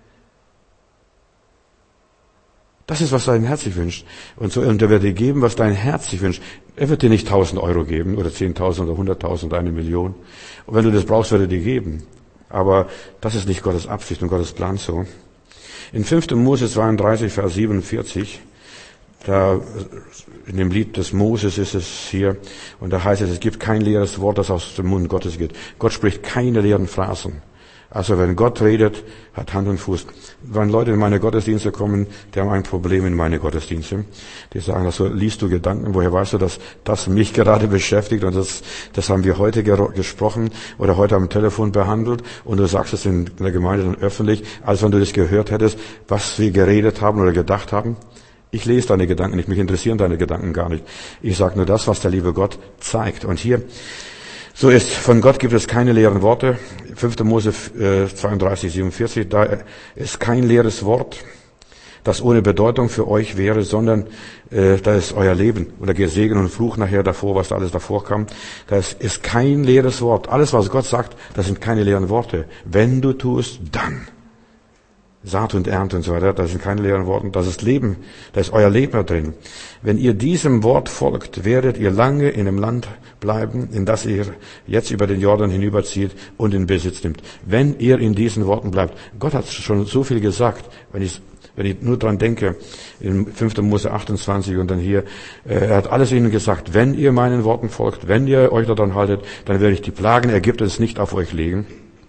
Das ist, was dein Herz sich wünscht. Und er wird dir geben, was dein Herz sich wünscht. Er wird dir nicht 1000 Euro geben oder 10.000 oder 100.000 oder 1 Million. Und wenn du das brauchst, wird er dir geben. Aber das ist nicht Gottes Absicht und Gottes Plan so. In 5. Mose 32, Vers 47, da in dem Lied des Moses ist es hier, und da heißt es gibt kein leeres Wort, das aus dem Mund Gottes geht. Gott spricht keine leeren Phrasen. Also wenn Gott redet, hat Hand und Fuß. Wenn Leute in meine Gottesdienste kommen, die haben ein Problem in meine Gottesdienste. Die sagen, also liest du Gedanken, woher weißt du, dass das mich gerade beschäftigt und das haben wir heute gesprochen oder heute am Telefon behandelt und du sagst es in der Gemeinde dann öffentlich, als wenn du das gehört hättest, was wir geredet haben oder gedacht haben. Ich lese deine Gedanken nicht, mich interessieren deine Gedanken gar nicht. Ich sage nur das, was der liebe Gott zeigt. Und hier so ist, von Gott gibt es keine leeren Worte. 5. Mose 32, 47, da ist kein leeres Wort, das ohne Bedeutung für euch wäre, sondern da ist euer Leben. Und da geht Segen und Fluch nachher davor, was da alles davor kam. Das ist kein leeres Wort. Alles, was Gott sagt, das sind keine leeren Worte. Wenn du tust, dann. Saat und Ernte und so weiter, das sind keine leeren Worte, das ist Leben, da ist euer Leben drin. Wenn ihr diesem Wort folgt, werdet ihr lange in dem Land bleiben, in das ihr jetzt über den Jordan hinüberzieht und in Besitz nimmt. Wenn ihr in diesen Worten bleibt. Gott hat schon so viel gesagt, wenn ich nur dran denke, in 5. Mose 28 und dann hier, er hat alles ihnen gesagt, wenn ihr meinen Worten folgt, wenn ihr euch daran haltet, dann werde ich die Plagen Ägyptens nicht auf euch legen.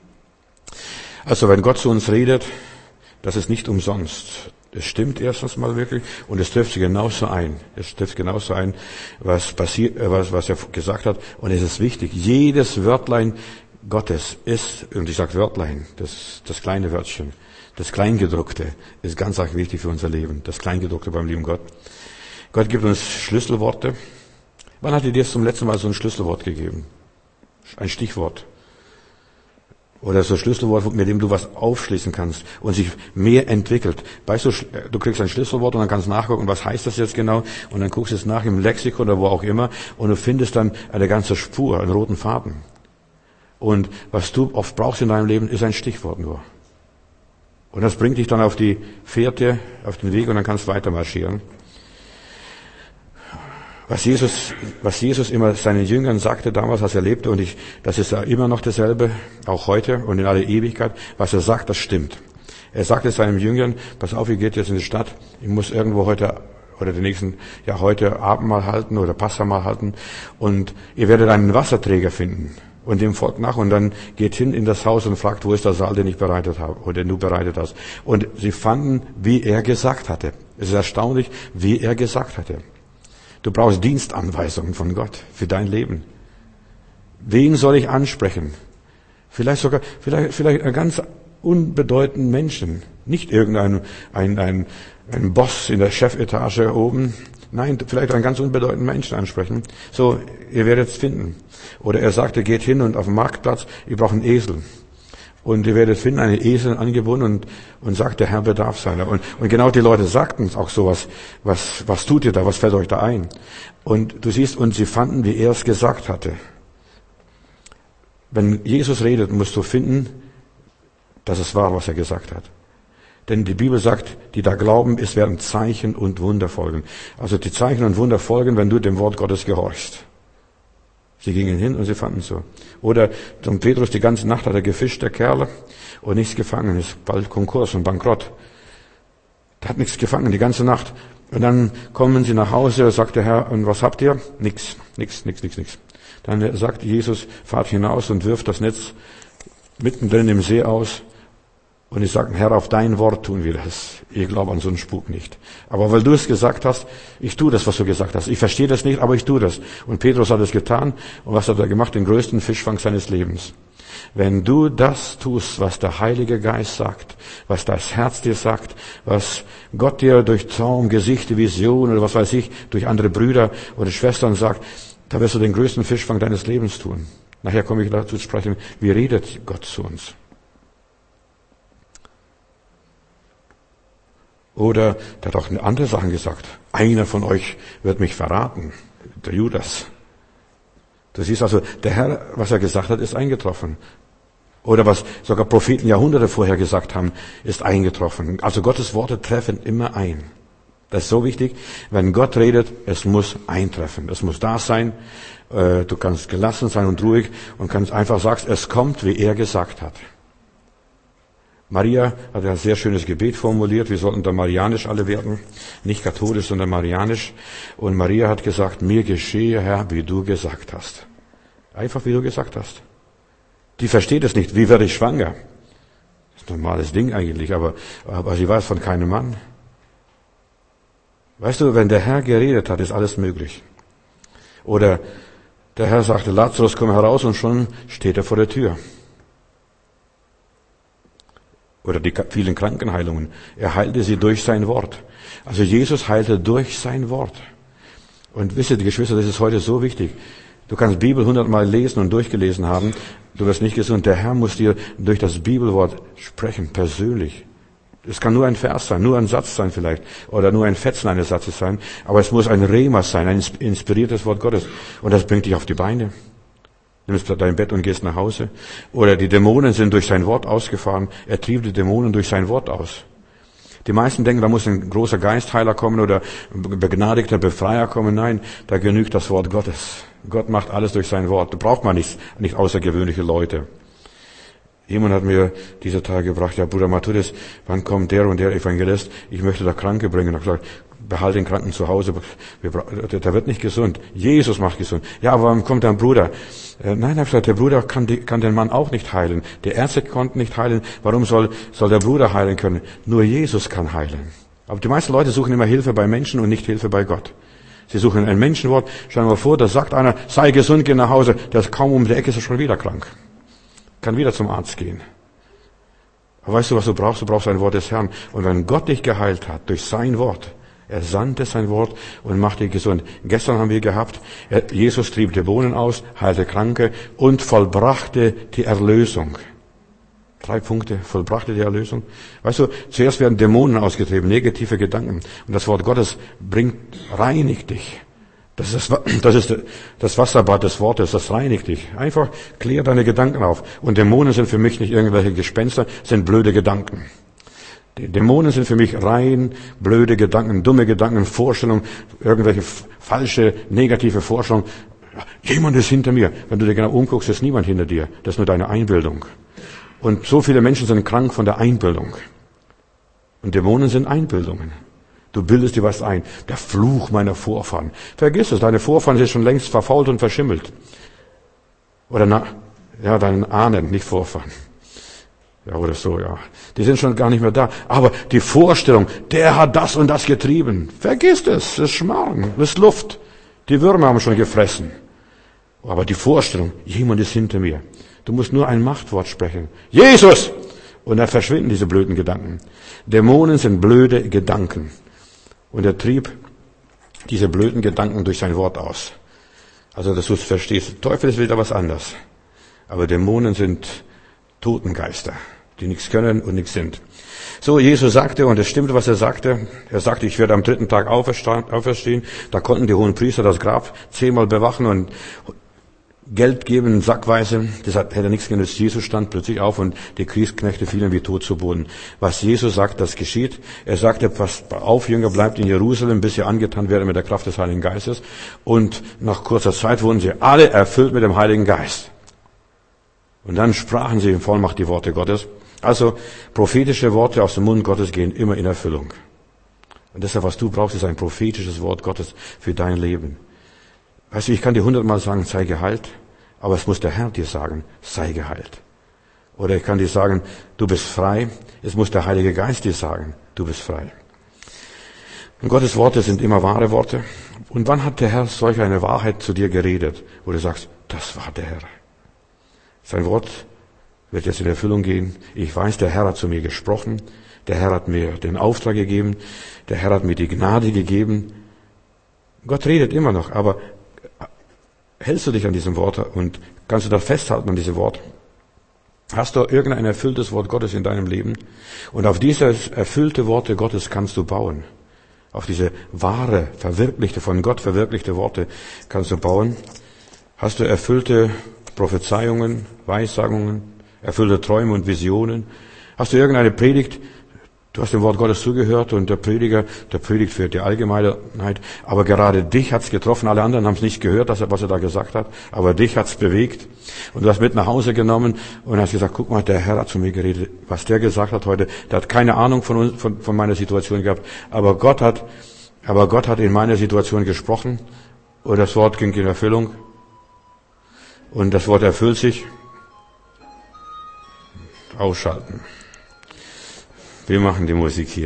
Also wenn Gott zu uns redet, das ist nicht umsonst. Es stimmt erstens mal wirklich und es trifft genauso ein. Es trifft genauso ein, was passiert, was er gesagt hat. Und es ist wichtig. Jedes Wörtlein Gottes ist, und ich sage Wörtlein, das kleine Wörtchen, das Kleingedruckte ist ganz arg wichtig für unser Leben. Das Kleingedruckte beim lieben Gott. Gott gibt uns Schlüsselworte. Wann hat er dir zum letzten Mal so ein Schlüsselwort gegeben? Ein Stichwort. Oder so ein Schlüsselwort, mit dem du was aufschließen kannst und sich mehr entwickelt. Weißt du, du kriegst ein Schlüsselwort und dann kannst nachgucken, was heißt das jetzt genau? Und dann guckst du es nach im Lexikon oder wo auch immer und du findest dann eine ganze Spur, einen roten Faden. Und was du oft brauchst in deinem Leben, ist ein Stichwort nur. Und das bringt dich dann auf die Fährte, auf den Weg und dann kannst du weiter marschieren. Was Jesus immer seinen Jüngern sagte damals, als er lebte, und das ist ja immer noch dasselbe, auch heute und in aller Ewigkeit, was er sagt, das stimmt. Er sagte seinen Jüngern, pass auf, ihr geht jetzt in die Stadt, ich muss irgendwo heute oder heute Abendmahl halten oder Passamal halten und ihr werdet einen Wasserträger finden und dem folgt nach und dann geht hin in das Haus und fragt, wo ist der Saal, den ich bereitet habe oder den du bereitet hast. Und sie fanden, wie er gesagt hatte. Es ist erstaunlich, wie er gesagt hatte. Du brauchst Dienstanweisungen von Gott für dein Leben. Wen soll ich ansprechen? Vielleicht einen ganz unbedeutenden Menschen. Nicht irgendein ein Boss in der Chefetage oben. Nein, vielleicht einen ganz unbedeutenden Menschen ansprechen. So, ihr werdet es finden. Oder er sagte, geht hin und auf dem Marktplatz, ihr braucht einen Esel. Und ihr werdet finden, einen Esel angebunden und sagt, der Herr bedarf seiner. Und genau die Leute sagten auch sowas, was tut ihr da, was fällt euch da ein? Und du siehst, und sie fanden, wie er es gesagt hatte. Wenn Jesus redet, musst du finden, dass es wahr, was er gesagt hat. Denn die Bibel sagt, die da glauben, es werden Zeichen und Wunder folgen. Also die Zeichen und Wunder folgen, wenn du dem Wort Gottes gehorchst. Sie gingen hin und sie fanden so. Oder zum Petrus, die ganze Nacht hat er gefischt, der Kerl, und nichts gefangen, ist bald Konkurs und Bankrott. Der hat nichts gefangen, die ganze Nacht. Und dann kommen sie nach Hause, sagt der Herr, und was habt ihr? Nix. Dann sagt Jesus, fahrt hinaus und wirft das Netz mittendrin im See aus. Und ich sage, Herr, auf dein Wort tun wir das. Ich glaube an so einen Spuk nicht. Aber weil du es gesagt hast, ich tue das, was du gesagt hast. Ich verstehe das nicht, aber ich tue das. Und Petrus hat es getan. Und was hat er gemacht? Den größten Fischfang seines Lebens. Wenn du das tust, was der Heilige Geist sagt, was das Herz dir sagt, was Gott dir durch Traum, Gesichte, Vision oder was weiß ich, durch andere Brüder oder Schwestern sagt, da wirst du den größten Fischfang deines Lebens tun. Nachher komme ich dazu zu sprechen, wie redet Gott zu uns. Oder der hat auch andere Sachen gesagt. Einer von euch wird mich verraten. Der Judas. Du siehst also, der Herr, was er gesagt hat, ist eingetroffen. Oder was sogar Propheten Jahrhunderte vorher gesagt haben, ist eingetroffen. Also Gottes Worte treffen immer ein. Das ist so wichtig. Wenn Gott redet, es muss eintreffen. Es muss da sein. Du kannst gelassen sein und ruhig und kannst einfach sagen, es kommt, wie er gesagt hat. Maria hat ein sehr schönes Gebet formuliert. Wir sollten da marianisch alle werden. Nicht katholisch, sondern marianisch. Und Maria hat gesagt, mir geschehe, Herr, wie du gesagt hast. Einfach, wie du gesagt hast. Die versteht es nicht. Wie werde ich schwanger? Das ist ein normales Ding eigentlich, aber sie weiß von keinem Mann. Weißt du, wenn der Herr geredet hat, ist alles möglich. Oder der Herr sagte, Lazarus, komm heraus, und schon steht er vor der Tür. Oder die vielen Krankenheilungen. Er heilte sie durch sein Wort. Also Jesus heilte durch sein Wort. Und wisst ihr, die Geschwister, das ist heute so wichtig. Du kannst Bibel 100-mal lesen und durchgelesen haben. Du wirst nicht gesund. Der Herr muss dir durch das Bibelwort sprechen, persönlich. Es kann nur ein Vers sein, nur ein Satz sein vielleicht. Oder nur ein Fetzen eines Satzes sein. Aber es muss ein Rema sein, ein inspiriertes Wort Gottes. Und das bringt dich auf die Beine. Nimmst dein Bett und gehst nach Hause. Oder die Dämonen sind durch sein Wort ausgefahren. Er trieb die Dämonen durch sein Wort aus. Die meisten denken, da muss ein großer Geistheiler kommen oder ein begnadigter Befreier kommen. Nein, da genügt das Wort Gottes. Gott macht alles durch sein Wort. Da braucht man nicht außergewöhnliche Leute. Jemand hat mir diese Tage gebracht, ja, Bruder Matthäus, wann kommt der und der Evangelist? Ich möchte da Kranke bringen. Ich habe gesagt, behalte den Kranken zu Hause. Der wird nicht gesund. Jesus macht gesund. Ja, aber wann kommt ein Bruder? Nein, ich habe gesagt, der Bruder kann den Mann auch nicht heilen. Die Ärzte konnten nicht heilen. Warum soll der Bruder heilen können? Nur Jesus kann heilen. Aber die meisten Leute suchen immer Hilfe bei Menschen und nicht Hilfe bei Gott. Sie suchen ein Menschenwort. Stell dir mal vor, da sagt einer, sei gesund, geh nach Hause. Der ist kaum um die Ecke, ist er schon wieder krank. Kann wieder zum Arzt gehen. Aber weißt du, was du brauchst? Du brauchst ein Wort des Herrn. Und wenn Gott dich geheilt hat, durch sein Wort, Er sandte sein Wort und machte gesund. Gestern haben wir gehabt, Jesus trieb Dämonen aus, heilte Kranke und vollbrachte die Erlösung. 3 Punkte, vollbrachte die Erlösung. Weißt du, zuerst werden Dämonen ausgetrieben, negative Gedanken. Und das Wort Gottes reinigt dich. Das ist das Wasserbad des Wortes, das reinigt dich. Einfach klär deine Gedanken auf. Und Dämonen sind für mich nicht irgendwelche Gespenster, sind blöde Gedanken. Die Dämonen sind für mich rein blöde Gedanken, dumme Gedanken, Vorstellungen, irgendwelche falsche, negative Vorstellungen. Jemand ist hinter mir. Wenn du dir genau umguckst, ist niemand hinter dir. Das ist nur deine Einbildung. Und so viele Menschen sind krank von der Einbildung. Und Dämonen sind Einbildungen. Du bildest dir was ein. Der Fluch meiner Vorfahren. Vergiss es, deine Vorfahren sind schon längst verfault und verschimmelt. Oder deinen Ahnen, nicht Vorfahren. Ja, oder so, ja. Die sind schon gar nicht mehr da. Aber die Vorstellung, der hat das und das getrieben. Vergiss es, das ist Schmarrn, das ist Luft. Die Würmer haben schon gefressen. Aber die Vorstellung, jemand ist hinter mir. Du musst nur ein Machtwort sprechen. Jesus! Und dann verschwinden diese blöden Gedanken. Dämonen sind blöde Gedanken. Und er trieb diese blöden Gedanken durch sein Wort aus. Also, dass du es verstehst. Teufel ist wieder was anderes. Aber Dämonen sind Totengeister, die nichts können und nichts sind. So, Jesus sagte, und es stimmt, was er sagte. Er sagte, ich werde am 3. Tag auferstehen. Da konnten die hohen Priester das Grab 10-mal bewachen und Geld geben, sackweise. Das hätte nichts genützt. Jesus stand plötzlich auf und die Kriegsknechte fielen wie tot zu Boden. Was Jesus sagt, das geschieht. Er sagte, passt auf, Jünger, bleibt in Jerusalem, bis ihr angetan werdet mit der Kraft des Heiligen Geistes. Und nach kurzer Zeit wurden sie alle erfüllt mit dem Heiligen Geist. Und dann sprachen sie in Vollmacht die Worte Gottes. Also, prophetische Worte aus dem Mund Gottes gehen immer in Erfüllung. Und deshalb, was du brauchst, ist ein prophetisches Wort Gottes für dein Leben. Weißt du, ich kann dir 100-mal sagen, sei geheilt, aber es muss der Herr dir sagen, sei geheilt. Oder ich kann dir sagen, du bist frei, es muss der Heilige Geist dir sagen, du bist frei. Und Gottes Worte sind immer wahre Worte. Und wann hat der Herr solch eine Wahrheit zu dir geredet, wo du sagst, das war der Herr? Sein Wort wird jetzt in Erfüllung gehen. Ich weiß, der Herr hat zu mir gesprochen, der Herr hat mir den Auftrag gegeben, der Herr hat mir die Gnade gegeben. Gott redet immer noch, aber hältst du dich an diesem Wort und kannst du da festhalten an diesem Wort? Hast du irgendein erfülltes Wort Gottes in deinem Leben? Und auf dieses erfüllte Worte Gottes kannst du bauen. Auf diese wahre, verwirklichte, von Gott verwirklichte Worte kannst du bauen. Hast du erfüllte Prophezeiungen, Weissagungen, erfüllte Träume und Visionen? Hast du irgendeine Predigt? Du hast dem Wort Gottes zugehört und der Prediger, der predigt für die Allgemeinheit, aber gerade dich hat's getroffen, alle anderen haben es nicht gehört, was er da gesagt hat, aber dich hat's bewegt und du hast mit nach Hause genommen und hast gesagt, guck mal, der Herr hat zu mir geredet, was der gesagt hat heute, der hat keine Ahnung von meiner Situation gehabt, aber Gott hat in meiner Situation gesprochen und das Wort ging in Erfüllung und das Wort erfüllt sich. Ausschalten. Wir machen die Musik hier.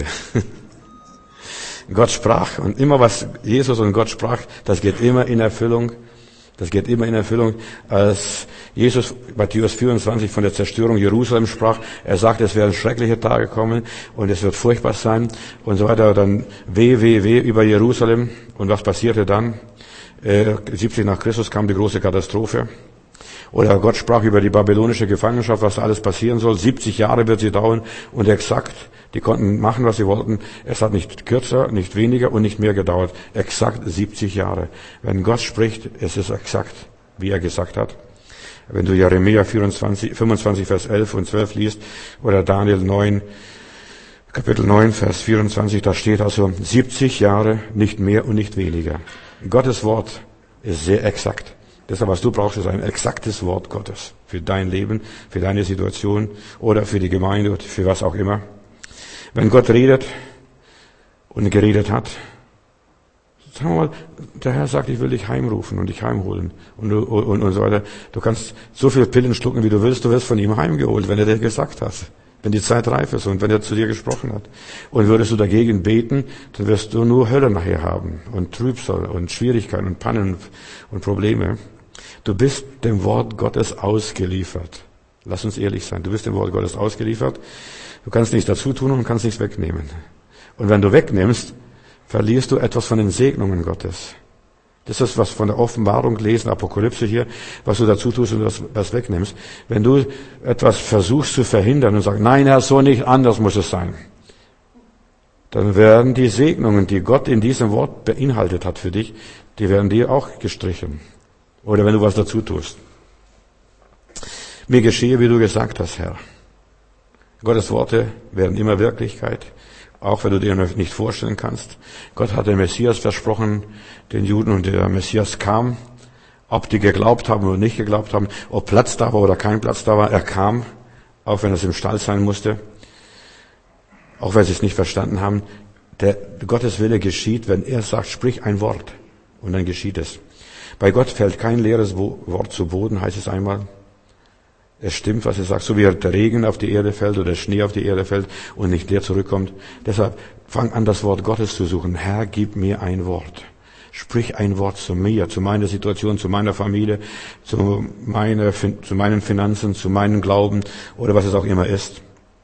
Gott sprach und immer was Jesus und Gott sprach, das geht immer in Erfüllung. Das geht immer in Erfüllung. Als Jesus Matthäus 24 von der Zerstörung Jerusalem sprach, er sagte, es werden schreckliche Tage kommen und es wird furchtbar sein und so weiter. Dann weh über Jerusalem. Und was passierte dann? 70 nach Christus kam die große Katastrophe. Oder Gott sprach über die babylonische Gefangenschaft, was da alles passieren soll. 70 Jahre wird sie dauern und exakt, die konnten machen, was sie wollten. Es hat nicht kürzer, nicht weniger und nicht mehr gedauert. Exakt 70 Jahre. Wenn Gott spricht, es ist exakt, wie er gesagt hat. Wenn du Jeremia 25, Vers 11 und 12 liest oder Daniel 9, Kapitel 9, Vers 24, da steht also 70 Jahre, nicht mehr und nicht weniger. Gottes Wort ist sehr exakt. Deshalb, was du brauchst, ist ein exaktes Wort Gottes für dein Leben, für deine Situation oder für die Gemeinde oder für was auch immer. Wenn Gott redet und geredet hat, sagen wir mal, der Herr sagt, ich will dich heimrufen und dich heimholen und so weiter. Du kannst so viele Pillen schlucken, wie du wirst von ihm heimgeholt, wenn er dir gesagt hat, wenn die Zeit reif ist und wenn er zu dir gesprochen hat. Und würdest du dagegen beten, dann wirst du nur Hölle nachher haben und Trübsal und Schwierigkeiten und Pannen und Probleme. Du bist dem Wort Gottes ausgeliefert. Lass uns ehrlich sein. Du bist dem Wort Gottes ausgeliefert. Du kannst nichts dazu tun und kannst nichts wegnehmen. Und wenn du wegnimmst, verlierst du etwas von den Segnungen Gottes. Das ist was von der Offenbarung lesen, Apokalypse hier, was du dazu tust und das wegnimmst. Wenn du etwas versuchst zu verhindern und sagst, nein, Herr, so nicht, anders muss es sein, dann werden die Segnungen, die Gott in diesem Wort beinhaltet hat für dich, die werden dir auch gestrichen. Oder wenn du was dazu tust. Mir geschehe, wie du gesagt hast, Herr. Gottes Worte werden immer Wirklichkeit, auch wenn du dir nicht vorstellen kannst. Gott hat den Messias versprochen, den Juden, und der Messias kam. Ob die geglaubt haben oder nicht geglaubt haben, ob Platz da war oder kein Platz da war, er kam, auch wenn es im Stall sein musste. Auch wenn sie es nicht verstanden haben. Gottes Wille geschieht, wenn er sagt, sprich ein Wort. Und dann geschieht es. Bei Gott fällt kein leeres Wort zu Boden, heißt es einmal. Es stimmt, was er sagt, so wie der Regen auf die Erde fällt oder der Schnee auf die Erde fällt und nicht leer zurückkommt. Deshalb fang an, das Wort Gottes zu suchen. Herr, gib mir ein Wort. Sprich ein Wort zu mir, zu meiner Situation, zu meiner Familie, zu meinen Finanzen, zu meinem Glauben oder was es auch immer ist.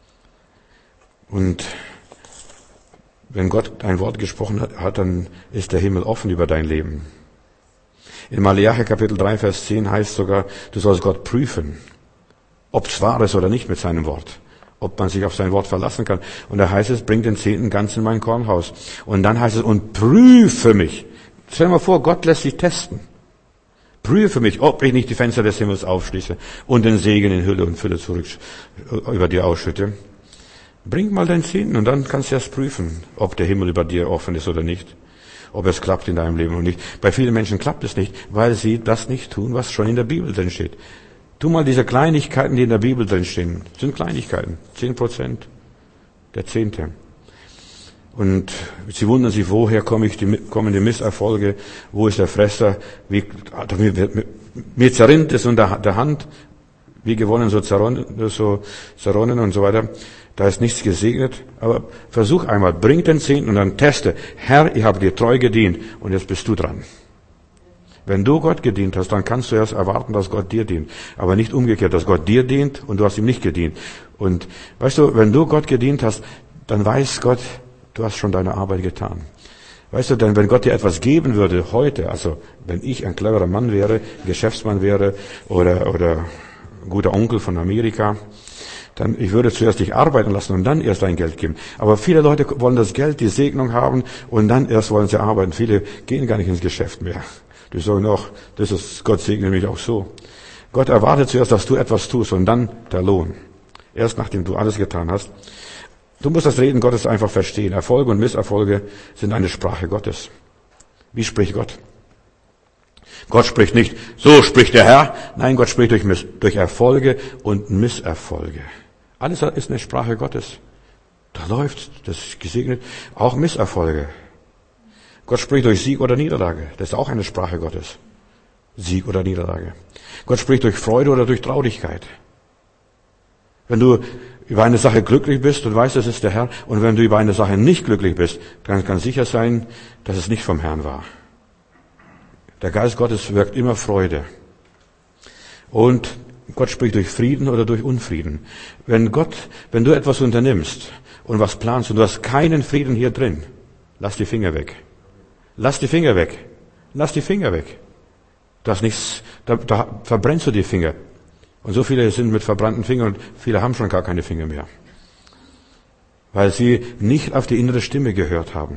Und wenn Gott ein Wort gesprochen hat, dann ist der Himmel offen über dein Leben. In Maleachi Kapitel 3, Vers 10 heißt sogar, du sollst Gott prüfen, ob es wahr ist oder nicht mit seinem Wort, ob man sich auf sein Wort verlassen kann. Und da heißt es, bring den 10. ganz in mein Kornhaus. Und dann heißt es, und prüfe mich. Stell dir mal vor, Gott lässt sich testen. Prüfe mich, ob ich nicht die Fenster des Himmels aufschließe und den Segen in Hülle und Fülle zurück über dir ausschütte. Bring mal deinen 10. und dann kannst du erst prüfen, ob der Himmel über dir offen ist oder nicht. Ob es klappt in deinem Leben oder nicht. Bei vielen Menschen klappt es nicht, weil sie das nicht tun, was schon in der Bibel drin steht. Tu mal diese Kleinigkeiten, die in der Bibel drin stehen. Das sind Kleinigkeiten. 10%. Der 10. Und sie wundern sich, woher kommen die Misserfolge? Wo ist der Fresser? Mir zerrinnt es unter der Hand. Wie gewonnen, so zerronnen und so weiter. Da ist nichts gesegnet. Aber versuch einmal, bring den 10. und dann teste. Herr, ich habe dir treu gedient und jetzt bist du dran. Wenn du Gott gedient hast, dann kannst du erst erwarten, dass Gott dir dient. Aber nicht umgekehrt, dass Gott dir dient und du hast ihm nicht gedient. Und weißt du, wenn du Gott gedient hast, dann weiß Gott, du hast schon deine Arbeit getan. Weißt du, denn wenn Gott dir etwas geben würde heute, also wenn ich ein cleverer Mann wäre, Geschäftsmann wäre oder guter Onkel von Amerika, dann ich würde zuerst dich arbeiten lassen und dann erst dein Geld geben. Aber viele Leute wollen das Geld, die Segnung haben und dann erst wollen sie arbeiten. Viele gehen gar nicht ins Geschäft mehr. Die sagen auch, Gott segne mich auch so. Gott erwartet zuerst, dass du etwas tust und dann der Lohn. Erst nachdem du alles getan hast. Du musst das Reden Gottes einfach verstehen. Erfolge und Misserfolge sind eine Sprache Gottes. Wie spricht Gott? Gott spricht nicht, so spricht der Herr. Nein, Gott spricht durch Erfolge und Misserfolge. Alles ist eine Sprache Gottes. Da läuft, das ist gesegnet, auch Misserfolge. Gott spricht durch Sieg oder Niederlage. Das ist auch eine Sprache Gottes. Sieg oder Niederlage. Gott spricht durch Freude oder durch Traurigkeit. Wenn du über eine Sache glücklich bist und weißt, das ist der Herr, und wenn du über eine Sache nicht glücklich bist, dann kann sicher sein, dass es nicht vom Herrn war. Der Geist Gottes wirkt immer Freude. Und Gott spricht durch Frieden oder durch Unfrieden. Wenn du etwas unternimmst und was planst und du hast keinen Frieden hier drin, lass die Finger weg. Lass die Finger weg. Lass die Finger weg. Das nichts, da verbrennst du die Finger. Und so viele sind mit verbrannten Fingern und viele haben schon gar keine Finger mehr. Weil sie nicht auf die innere Stimme gehört haben.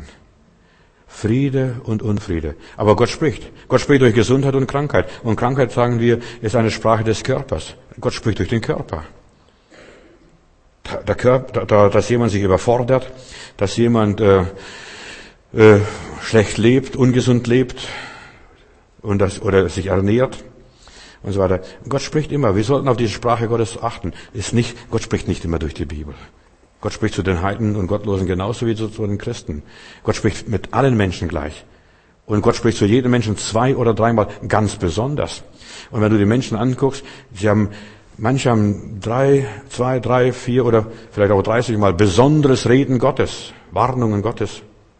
Friede und Unfriede. Aber Gott spricht. Gott spricht durch Gesundheit und Krankheit. Und Krankheit, sagen wir, ist eine Sprache des Körpers. Gott spricht durch den Körper. Dass jemand sich überfordert, dass jemand schlecht lebt, ungesund lebt oder sich ernährt und so weiter. Gott spricht immer. Wir sollten auf diese Sprache Gottes achten. Gott spricht nicht immer durch die Bibel. Gott spricht zu den Heiden und Gottlosen genauso wie zu den Christen. Gott spricht mit allen Menschen gleich. Und Gott spricht zu jedem Menschen 2 oder 3 Mal ganz besonders. Und wenn du die Menschen anguckst, manche haben 2, 3, 4 oder vielleicht auch 30 Mal besonderes Reden Gottes, Warnungen Gottes.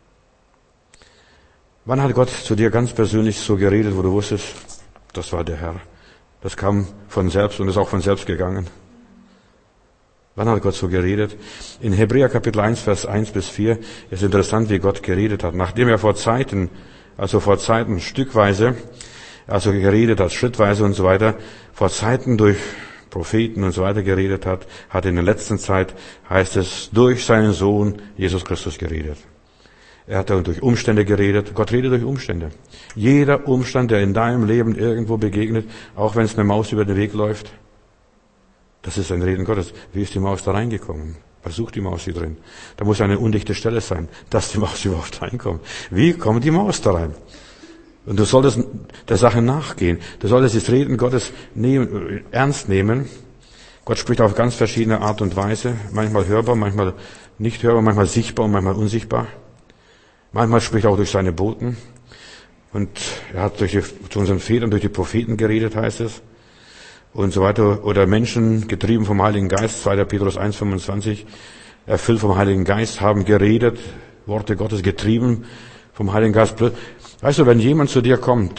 Wann hat Gott zu dir ganz persönlich so geredet, wo du wusstest, das war der Herr? Das kam von selbst und ist auch von selbst gegangen. Wann hat Gott so geredet? In Hebräer Kapitel 1, Vers 1 bis 4 ist interessant, wie Gott geredet hat. Nachdem er vor Zeiten stückweise, also geredet hat, schrittweise und so weiter, vor Zeiten durch Propheten und so weiter geredet hat, hat in der letzten Zeit, heißt es, durch seinen Sohn Jesus Christus geredet. Er hat durch Umstände geredet. Gott redet durch Umstände. Jeder Umstand, der in deinem Leben irgendwo begegnet, auch wenn es eine Maus über den Weg läuft, das ist ein Reden Gottes. Wie ist die Maus da reingekommen? Was sucht die Maus hier drin? Da muss eine undichte Stelle sein, dass die Maus überhaupt reinkommt. Wie kommt die Maus da rein? Und du solltest der Sache nachgehen. Du solltest das Reden Gottes ernst nehmen. Gott spricht auf ganz verschiedene Art und Weise. Manchmal hörbar, manchmal nicht hörbar, manchmal sichtbar und manchmal unsichtbar. Manchmal spricht er auch durch seine Boten. Und er hat zu unseren Vätern durch die Propheten geredet, heißt es. Und so weiter. Oder Menschen, getrieben vom Heiligen Geist, 2. Petrus 1,25, erfüllt vom Heiligen Geist, haben geredet, Worte Gottes getrieben vom Heiligen Geist. Weißt du, wenn jemand zu dir kommt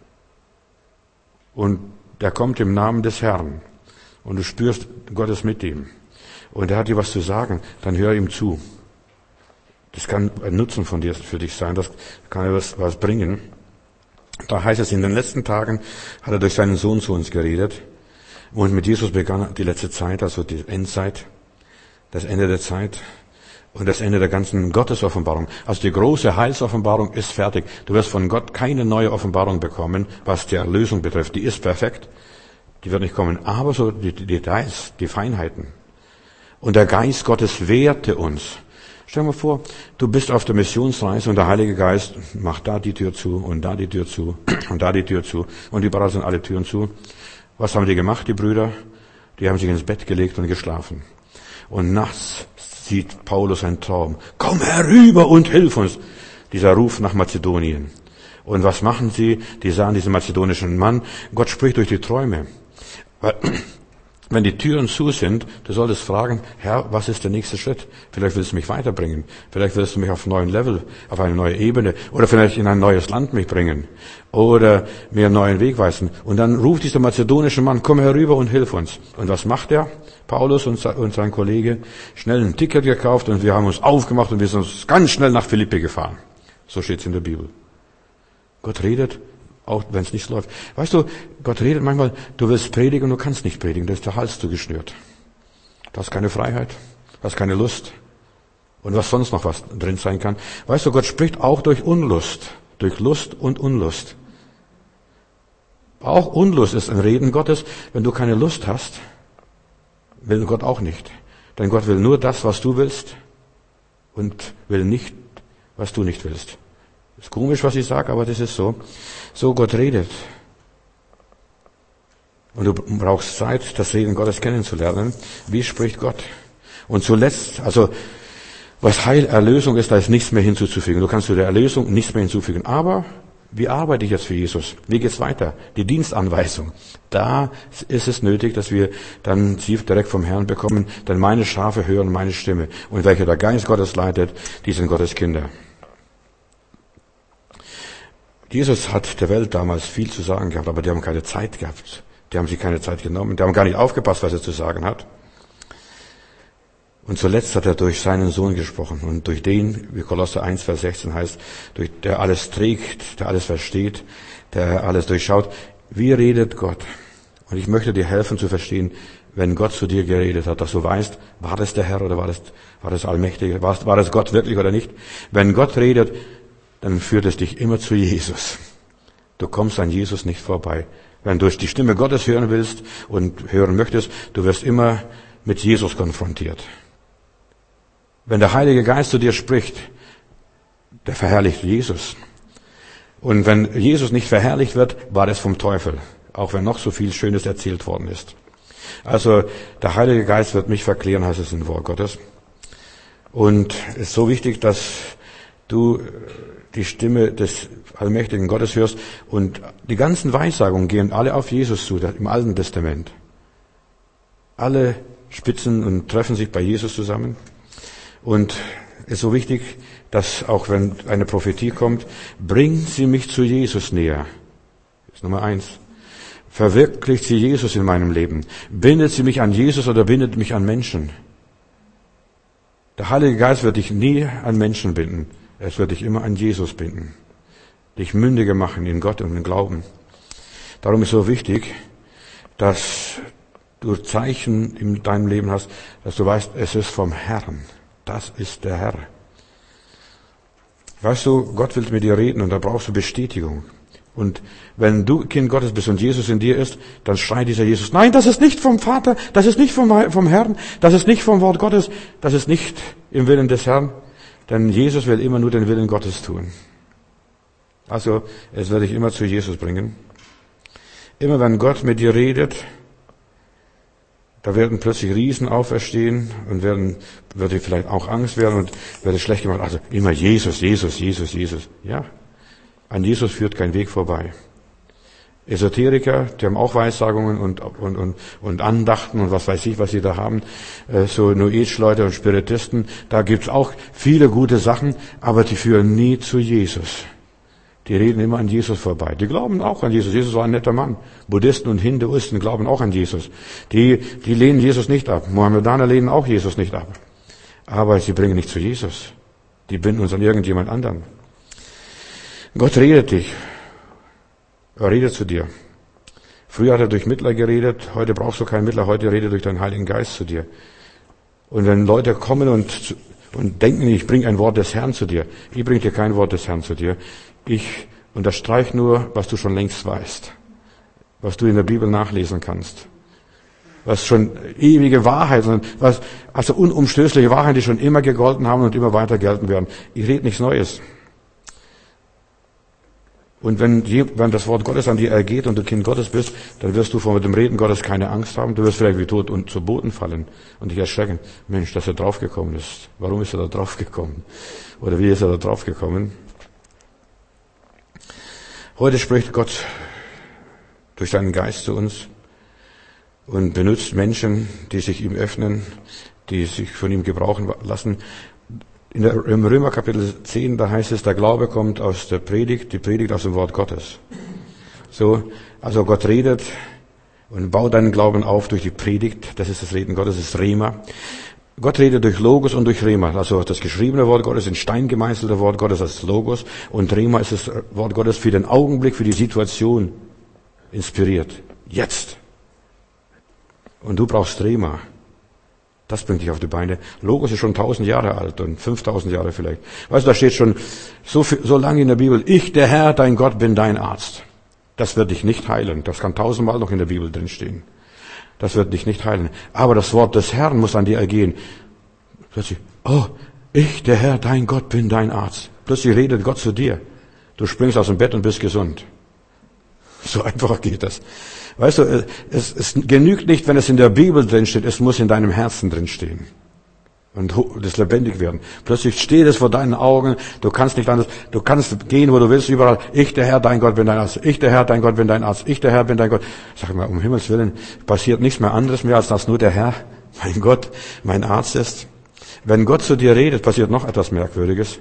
und der kommt im Namen des Herrn und du spürst, Gott ist mit ihm und er hat dir was zu sagen, dann hör ihm zu. Das kann ein Nutzen von dir für dich sein, das kann dir was bringen. Da heißt es, in den letzten Tagen hat er durch seinen Sohn zu uns geredet und mit Jesus begann die letzte Zeit, also die Endzeit, das Ende der Zeit. Und das Ende der ganzen Gottesoffenbarung. Also die große Heilsoffenbarung ist fertig. Du wirst von Gott keine neue Offenbarung bekommen, was die Erlösung betrifft. Die ist perfekt. Die wird nicht kommen. Aber so die Details, die Feinheiten. Und der Geist Gottes wehrte uns. Stell dir mal vor, du bist auf der Missionsreise und der Heilige Geist macht da die Tür zu und da die Tür zu und da die Tür zu und überall sind alle Türen zu. Was haben die gemacht, die Brüder? Die haben sich ins Bett gelegt und geschlafen. Und nachts sieht Paulus einen Traum. Komm herüber und hilf uns. Dieser Ruf nach Mazedonien. Und was machen sie? Die sahen diesen mazedonischen Mann. Gott spricht durch die Träume. Wenn die Türen zu sind, du solltest fragen, Herr, was ist der nächste Schritt? Vielleicht willst du mich weiterbringen. Vielleicht willst du mich auf einen neuen Level, auf eine neue Ebene oder vielleicht in ein neues Land mich bringen oder mir einen neuen Weg weisen. Und dann ruft dieser mazedonische Mann, komm herüber und hilf uns. Und was macht er? Paulus und sein Kollege schnell ein Ticket gekauft und wir haben uns aufgemacht und wir sind uns ganz schnell nach Philippi gefahren. So steht's in der Bibel. Gott redet, auch wenn es nicht läuft. Weißt du, Gott redet manchmal, du willst predigen und du kannst nicht predigen, da ist der Hals zugeschnürt. Du hast keine Freiheit, du hast keine Lust und was sonst noch was drin sein kann. Weißt du, Gott spricht auch durch Unlust, durch Lust und Unlust. Auch Unlust ist ein Reden Gottes. Wenn du keine Lust hast, will Gott auch nicht. Denn Gott will nur das, was du willst und will nicht, was du nicht willst. Ist komisch, was ich sage, aber das ist so. So Gott redet. Und du brauchst Zeit, das Reden Gottes kennenzulernen. Wie spricht Gott? Und zuletzt, also was Heil, Erlösung ist, da ist nichts mehr hinzuzufügen. Du kannst zu der Erlösung nichts mehr hinzufügen. Aber wie arbeite ich jetzt für Jesus? Wie geht's weiter? Die Dienstanweisung. Da ist es nötig, dass wir dann sie direkt vom Herrn bekommen, denn meine Schafe hören meine Stimme. Und welche der Geist Gottes leitet, die sind Gottes Kinder. Jesus hat der Welt damals viel zu sagen gehabt, aber die haben keine Zeit gehabt. Die haben sich keine Zeit genommen. Die haben gar nicht aufgepasst, was er zu sagen hat. Und zuletzt hat er durch seinen Sohn gesprochen und durch den, wie Kolosser 1, Vers 16 heißt, durch der alles trägt, der alles versteht, der alles durchschaut. Wie redet Gott? Und ich möchte dir helfen zu verstehen, wenn Gott zu dir geredet hat, dass du weißt, war das der Herr oder war das Allmächtige, war das Gott wirklich oder nicht? Wenn Gott redet, dann führt es dich immer zu Jesus. Du kommst an Jesus nicht vorbei. Wenn du die Stimme Gottes hören willst und hören möchtest, du wirst immer mit Jesus konfrontiert. Wenn der Heilige Geist zu dir spricht, der verherrlicht Jesus. Und wenn Jesus nicht verherrlicht wird, war das vom Teufel, auch wenn noch so viel Schönes erzählt worden ist. Also der Heilige Geist wird mich verklären, heißt es im Wort Gottes. Und es ist so wichtig, dass du die Stimme des allmächtigen Gottes hörst. Und die ganzen Weissagungen gehen alle auf Jesus zu, im Alten Testament. Alle spitzen und treffen sich bei Jesus zusammen. Und es ist so wichtig, dass auch wenn eine Prophetie kommt, bringen Sie mich zu Jesus näher. Das ist Nummer 1. Verwirklicht sie Jesus in meinem Leben? Bindet sie mich an Jesus oder bindet mich an Menschen? Der Heilige Geist wird dich nie an Menschen binden. Es wird dich immer an Jesus binden. Dich mündiger machen in Gott und im Glauben. Darum ist so wichtig, dass du Zeichen in deinem Leben hast, dass du weißt, es ist vom Herrn. Das ist der Herr. Weißt du, Gott will mit dir reden und da brauchst du Bestätigung. Und wenn du Kind Gottes bist und Jesus in dir ist, dann schreit dieser Jesus, nein, das ist nicht vom Vater, das ist nicht vom Herrn, das ist nicht vom Wort Gottes, das ist nicht im Willen des Herrn. Denn Jesus will immer nur den Willen Gottes tun. Also, es wird dich immer zu Jesus bringen. Immer wenn Gott mit dir redet, da werden plötzlich Riesen auferstehen und wird dir vielleicht auch Angst werden und werde schlecht gemacht. Also immer Jesus, Jesus, Jesus, Jesus. Ja, an Jesus führt kein Weg vorbei. Esoteriker, die haben auch Weissagungen und Andachten und was weiß ich, was sie da haben. So New Age-Leute und Spiritisten, da gibt's auch viele gute Sachen, aber die führen nie zu Jesus. Die reden immer an Jesus vorbei. Die glauben auch an Jesus. Jesus war ein netter Mann. Buddhisten und Hinduisten glauben auch an Jesus. Die lehnen Jesus nicht ab. Mohammedaner lehnen auch Jesus nicht ab. Aber sie bringen nicht zu Jesus. Die binden uns an irgendjemand anderen. Gott redet dich. Er redet zu dir. Früher hat er durch Mittler geredet. Heute brauchst du keinen Mittler. Heute redet er durch den Heiligen Geist zu dir. Und wenn Leute kommen und denken, ich bringe ein Wort des Herrn zu dir. Ich bringe dir kein Wort des Herrn zu dir. Ich unterstreiche nur, was du schon längst weißt. Was du in der Bibel nachlesen kannst. Was schon ewige Wahrheiten, also unumstößliche Wahrheiten, die schon immer gegolten haben und immer weiter gelten werden. Ich rede nichts Neues. Und wenn das Wort Gottes an dir ergeht und du Kind Gottes bist, dann wirst du vor dem Reden Gottes keine Angst haben. Du wirst vielleicht wie tot und zu Boden fallen und dich erschrecken. Mensch, dass er draufgekommen ist. Warum ist er da draufgekommen? Oder wie ist er da draufgekommen? Heute spricht Gott durch seinen Geist zu uns und benutzt Menschen, die sich ihm öffnen, die sich von ihm gebrauchen lassen. Im Römer Kapitel 10, da heißt es, der Glaube kommt aus der Predigt, die Predigt aus dem Wort Gottes. So, also Gott redet und baut deinen Glauben auf durch die Predigt. Das ist das Reden Gottes, das ist Rema. Gott redet durch Logos und durch Rema. Also das geschriebene Wort Gottes, in Stein gemeißelte Wort Gottes als Logos. Und Rema ist das Wort Gottes für den Augenblick, für die Situation inspiriert. Jetzt. Und du brauchst Rema. Das bringt dich auf die Beine. Logos ist schon 1000 Jahre alt und 5000 Jahre vielleicht. Weißt du, da steht schon so lange in der Bibel, ich, der Herr, dein Gott, bin dein Arzt. Das wird dich nicht heilen. Das kann 1000-mal noch in der Bibel drinstehen. Das wird dich nicht heilen. Aber das Wort des Herrn muss an dir ergehen. Plötzlich, oh, ich, der Herr, dein Gott, bin dein Arzt. Plötzlich redet Gott zu dir. Du springst aus dem Bett und bist gesund. So einfach geht das. Weißt du, es genügt nicht, wenn es in der Bibel drinsteht, es muss in deinem Herzen drinstehen. Und das lebendig werden. Plötzlich steht es vor deinen Augen, du kannst nicht anders, du kannst gehen, wo du willst, überall. Ich, der Herr, dein Gott, bin dein Arzt. Ich, der Herr, dein Gott, bin dein Arzt. Ich, der Herr, bin dein Gott. Sag mal, um Himmels Willen, passiert nichts mehr anderes mehr, als dass nur der Herr, mein Gott, mein Arzt ist. Wenn Gott zu dir redet, passiert noch etwas Merkwürdiges.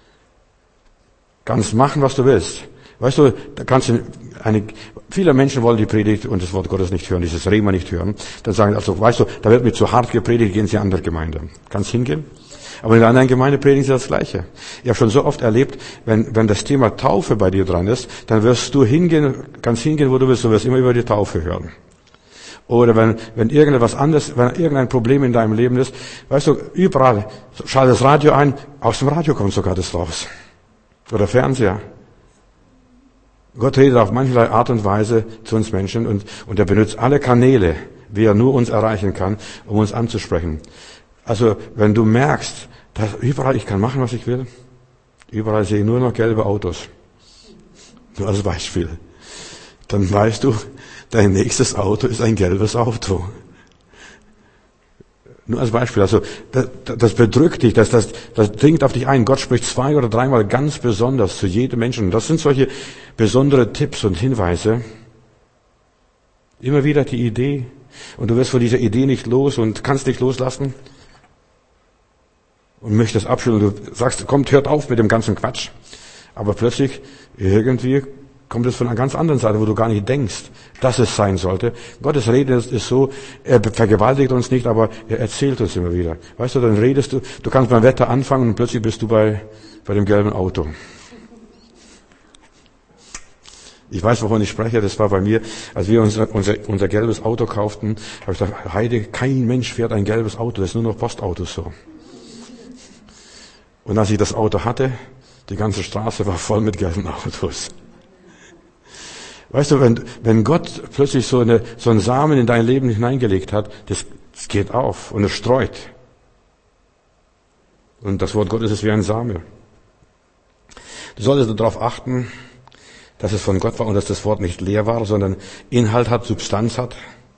Kannst machen, was du willst. Weißt du, da kannst du viele Menschen wollen die Predigt und das Wort Gottes nicht hören, dieses Rema nicht hören. Dann sagen, also, weißt du, da wird mir zu hart gepredigt, gehen Sie in eine andere Gemeinde. Kannst hingehen? Aber in einer anderen Gemeinde predigen sie das Gleiche. Ich habe schon so oft erlebt, wenn das Thema Taufe bei dir dran ist, dann wirst du kannst hingehen, wo du willst, du wirst immer über die Taufe hören. Oder wenn irgendetwas anderes, wenn irgendein Problem in deinem Leben ist, weißt du, überall, schalt das Radio ein, aus dem Radio kommt sogar das raus. Oder Fernseher. Gott redet auf mancherlei Art und Weise zu uns Menschen und er benutzt alle Kanäle, wie er nur uns erreichen kann, um uns anzusprechen. Also, wenn du merkst, dass überall ich kann machen, was ich will, überall sehe ich nur noch gelbe Autos. Nur als Beispiel. Dann weißt du, dein nächstes Auto ist ein gelbes Auto. Nur als Beispiel. Also, das bedrückt dich, das dringt auf dich ein. Gott spricht 2 oder 3 Mal ganz besonders zu jedem Menschen. Das sind solche besondere Tipps und Hinweise. Immer wieder die Idee. Und du wirst von dieser Idee nicht los und kannst nicht loslassen. Und möchtest abschütteln. Du sagst, kommt, hört auf mit dem ganzen Quatsch. Aber plötzlich, irgendwie kommt es von einer ganz anderen Seite, wo du gar nicht denkst, dass es sein sollte. Gottes Rede ist so, er vergewaltigt uns nicht, aber er erzählt uns immer wieder. Weißt du, dann redest du kannst beim Wetter anfangen und plötzlich bist du bei dem gelben Auto. Ich weiß, wovon ich spreche, das war bei mir, als wir unser gelbes Auto kauften, habe ich gesagt, Heide, kein Mensch fährt ein gelbes Auto, das ist nur noch Postautos so. Und als ich das Auto hatte, die ganze Straße war voll mit gelben Autos. Weißt du, wenn Gott plötzlich so einen Samen in dein Leben hineingelegt hat, das geht auf und es streut. Und das Wort Gottes ist wie ein Same. Du solltest darauf achten, dass es von Gott war und dass das Wort nicht leer war, sondern Inhalt hat, Substanz hat.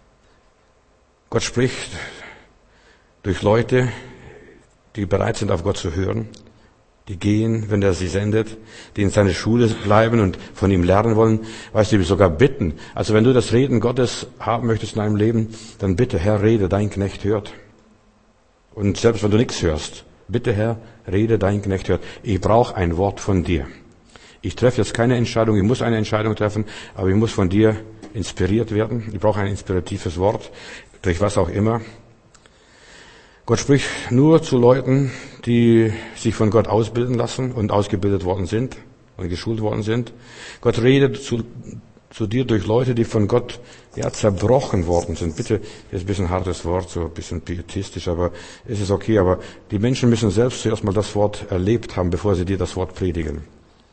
Gott spricht durch Leute, die bereit sind, auf Gott zu hören, die gehen, wenn er sie sendet, die in seine Schule bleiben und von ihm lernen wollen, weißt du, sogar bitten. Also wenn du das Reden Gottes haben möchtest in deinem Leben, dann bitte, Herr, rede, dein Knecht hört. Und selbst wenn du nichts hörst, bitte, Herr, rede, dein Knecht hört. Ich brauche ein Wort von dir. Ich treffe jetzt keine Entscheidung, ich muss eine Entscheidung treffen, aber ich muss von dir inspiriert werden. Ich brauche ein inspiratives Wort, durch was auch immer. Gott spricht nur zu Leuten, die sich von Gott ausbilden lassen und ausgebildet worden sind und geschult worden sind. Gott redet zu dir durch Leute, die von Gott zerbrochen worden sind. Bitte, das ist ein bisschen ein hartes Wort, so ein bisschen pietistisch, aber es ist okay. Aber die Menschen müssen selbst zuerst mal das Wort erlebt haben, bevor sie dir das Wort predigen.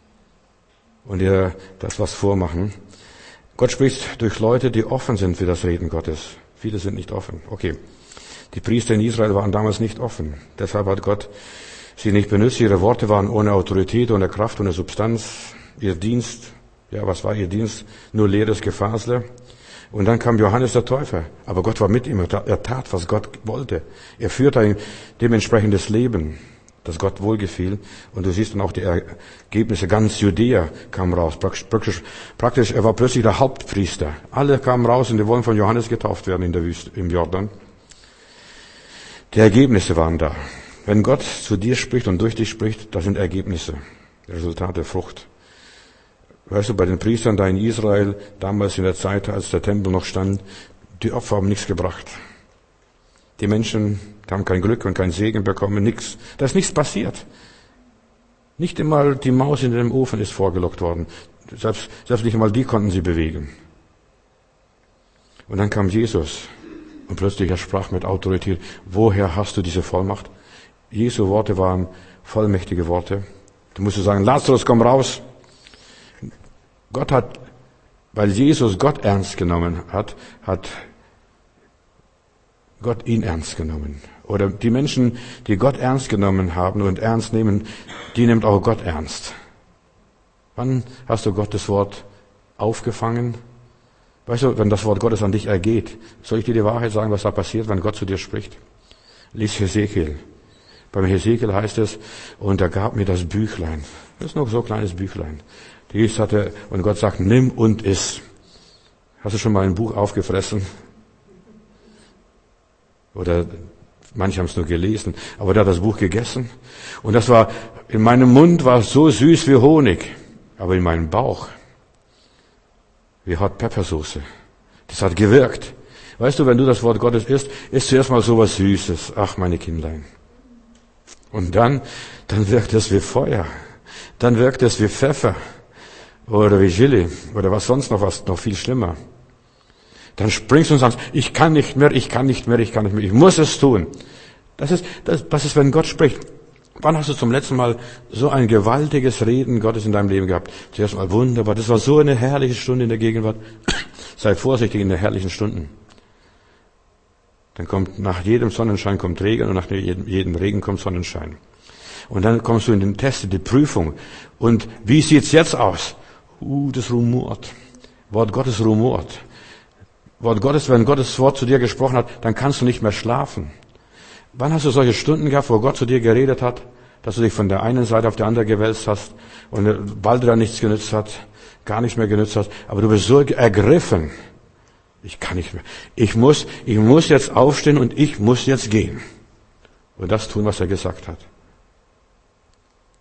Und dir das was vormachen. Gott spricht durch Leute, die offen sind für das Reden Gottes. Viele sind nicht offen. Okay. Die Priester in Israel waren damals nicht offen. Deshalb hat Gott sie nicht benutzt. Ihre Worte waren ohne Autorität, ohne Kraft, ohne Substanz. Ihr Dienst, was war ihr Dienst? Nur leeres Gefasle. Und dann kam Johannes der Täufer. Aber Gott war mit ihm. Er tat, was Gott wollte. Er führte ein dementsprechendes Leben, das Gott wohlgefiel. Und du siehst dann auch die Ergebnisse. Ganz Judäa kam raus. Praktisch, er war plötzlich der Hauptpriester. Alle kamen raus und die wollen von Johannes getauft werden in der Wüste, im Jordan. Die Ergebnisse waren da. Wenn Gott zu dir spricht und durch dich spricht, das sind Ergebnisse, Resultate, Frucht. Weißt du, bei den Priestern da in Israel, damals in der Zeit, als der Tempel noch stand, die Opfer haben nichts gebracht. Die Menschen haben kein Glück und kein Segen bekommen, nichts. Da ist nichts passiert. Nicht einmal die Maus in dem Ofen ist vorgelockt worden. Selbst nicht einmal die konnten sie bewegen. Und dann kam Jesus. Und plötzlich er sprach mit Autorität. Woher hast du diese Vollmacht? Jesu Worte waren vollmächtige Worte. Du musst sagen, Lazarus, komm raus. Gott hat, weil Jesus Gott ernst genommen hat Gott ihn ernst genommen. Oder die Menschen, die Gott ernst genommen haben und ernst nehmen, die nimmt auch Gott ernst. Wann hast du Gottes Wort aufgefangen? Weißt du, wenn das Wort Gottes an dich ergeht, soll ich dir die Wahrheit sagen, was da passiert, wenn Gott zu dir spricht? Lies Hesekiel. Beim Hesekiel heißt es, und er gab mir das Büchlein. Das ist noch so ein kleines Büchlein. Und Gott sagt, nimm und iss. Hast du schon mal ein Buch aufgefressen? Oder manche haben es nur gelesen, aber der hat das Buch gegessen. Und das war, in meinem Mund war es so süß wie Honig, aber in meinem Bauch wie Hot Pepper Soße. Das hat gewirkt. Weißt du, wenn du das Wort Gottes isst zuerst mal sowas Süßes. Ach, meine Kindlein. Und dann wirkt es wie Feuer. Dann wirkt es wie Pfeffer. Oder wie Chili. Oder was sonst noch viel schlimmer. Dann springst du und sagst, ich kann nicht mehr. Ich muss es tun. Das ist, wenn Gott spricht. Wann hast du zum letzten Mal so ein gewaltiges Reden Gottes in deinem Leben gehabt? Zuerst mal wunderbar. Das war so eine herrliche Stunde in der Gegenwart. Sei vorsichtig in den herrlichen Stunden. Dann kommt nach jedem Sonnenschein kommt Regen und nach jedem Regen kommt Sonnenschein. Und dann kommst du in den Test, in die Prüfung. Und wie sieht's jetzt aus? Das rumort. Wort Gottes rumort. Wort Gottes, wenn Gottes Wort zu dir gesprochen hat, dann kannst du nicht mehr schlafen. Wann hast du solche Stunden gehabt, wo Gott zu dir geredet hat, dass du dich von der einen Seite auf die andere gewälzt hast und bald dann nichts genützt hat, gar nichts mehr genützt hast, aber du bist so ergriffen. Ich kann nicht mehr. Ich muss jetzt aufstehen und ich muss jetzt gehen. Und das tun, was er gesagt hat.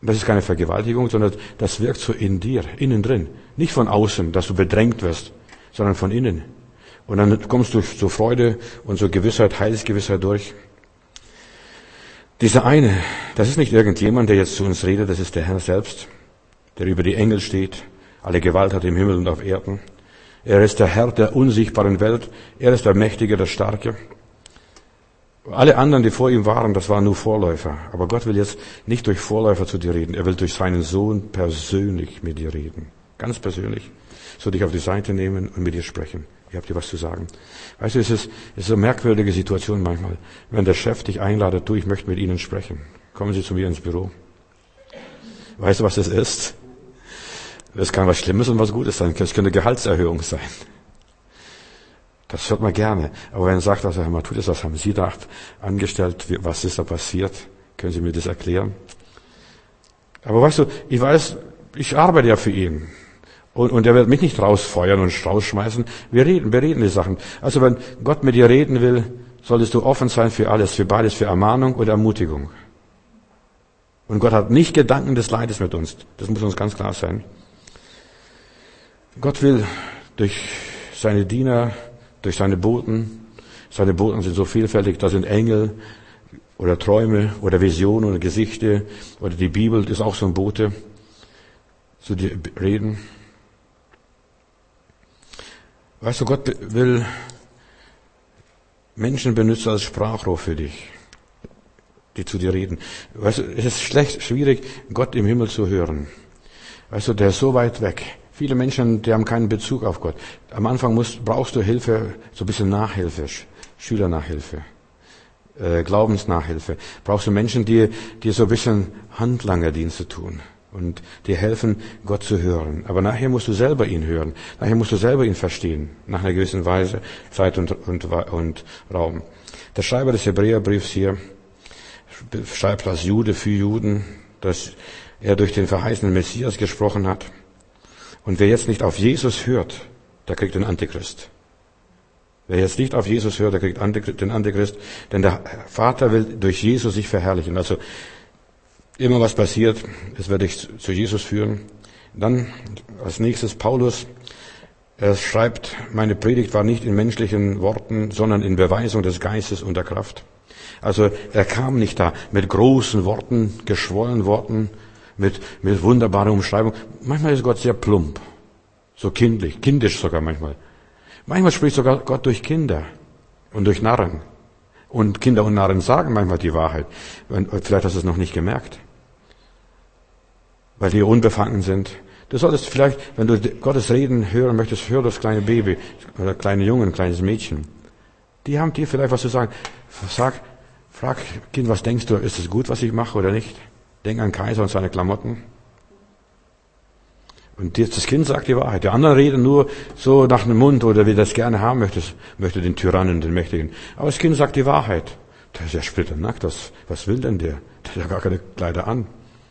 Das ist keine Vergewaltigung, sondern das wirkt so in dir, innen drin. Nicht von außen, dass du bedrängt wirst, sondern von innen. Und dann kommst du zur Freude und zur Gewissheit, Heilsgewissheit durch. Dieser eine, das ist nicht irgendjemand, der jetzt zu uns redet, das ist der Herr selbst, der über die Engel steht, alle Gewalt hat im Himmel und auf Erden. Er ist der Herr der unsichtbaren Welt, er ist der Mächtige, der Starke. Alle anderen, die vor ihm waren, das waren nur Vorläufer. Aber Gott will jetzt nicht durch Vorläufer zu dir reden, er will durch seinen Sohn persönlich mit dir reden. Ganz persönlich. So dich auf die Seite nehmen und mit dir sprechen. Ich habe dir was zu sagen. Weißt du, es ist so eine merkwürdige Situation manchmal. Wenn der Chef dich einladet, ich möchte mit Ihnen sprechen. Kommen Sie zu mir ins Büro. Weißt du, was das ist? Das kann was Schlimmes und was Gutes sein. Das könnte eine Gehaltserhöhung sein. Das hört man gerne. Aber wenn er sagt, also, Herr Matthäus, was haben Sie da angestellt? Was ist da passiert? Können Sie mir das erklären? Aber weißt du, ich weiß, ich arbeite ja für ihn. Und er wird mich nicht rausfeuern und rausschmeißen. Wir reden die Sachen. Also wenn Gott mit dir reden will, solltest du offen sein für alles, für beides, für Ermahnung und Ermutigung. Und Gott hat nicht Gedanken des Leides mit uns. Das muss uns ganz klar sein. Gott will durch seine Diener, durch seine Boten sind so vielfältig, da sind Engel oder Träume oder Visionen oder Gesichter oder die Bibel ist auch so ein Bote, zu dir reden. Weißt du, Gott will Menschen benutzen als Sprachrohr für dich, die zu dir reden. Weißt du, es ist schwierig, Gott im Himmel zu hören. Weißt du, der ist so weit weg. Viele Menschen, die haben keinen Bezug auf Gott. Am Anfang brauchst du Hilfe, so ein bisschen Nachhilfe, Schülernachhilfe, Glaubensnachhilfe. Brauchst du Menschen, die so ein bisschen Handlangerdienste tun und dir helfen, Gott zu hören. Aber nachher musst du selber ihn hören. Nachher musst du selber ihn verstehen. Nach einer gewissen Weise, Zeit und Raum. Der Schreiber des Hebräerbriefs hier schreibt als Jude für Juden, dass er durch den verheißenen Messias gesprochen hat. Und wer jetzt nicht auf Jesus hört, der kriegt den Antichrist. Wer jetzt nicht auf Jesus hört, der kriegt den Antichrist. Denn der Vater will durch Jesus sich verherrlichen. Also immer was passiert, es wird dich zu Jesus führen. Dann als nächstes Paulus. Er schreibt, meine Predigt war nicht in menschlichen Worten, sondern in Beweisung des Geistes und der Kraft. Also er kam nicht da mit großen Worten, geschwollenen Worten, mit wunderbarer Umschreibung. Manchmal ist Gott sehr plump, so kindisch sogar manchmal. Manchmal spricht sogar Gott durch Kinder und durch Narren. Und Kinder und Narren sagen manchmal die Wahrheit. Vielleicht hast du es noch nicht gemerkt, weil die unbefangen sind. Du solltest vielleicht, wenn du Gottes Reden hören möchtest, hör das kleine Baby oder kleine Junge, ein kleines Mädchen. Die haben dir vielleicht was zu sagen. Frag Kind, was denkst du, ist es gut, was ich mache oder nicht? Denk an Kaiser und seine Klamotten. Und das Kind sagt die Wahrheit. Die anderen reden nur so nach dem Mund oder wie das gerne haben möchte den Tyrannen, den Mächtigen. Aber das Kind sagt die Wahrheit. Der ist ja splitternackt. Was will denn der? Der hat ja gar keine Kleider an.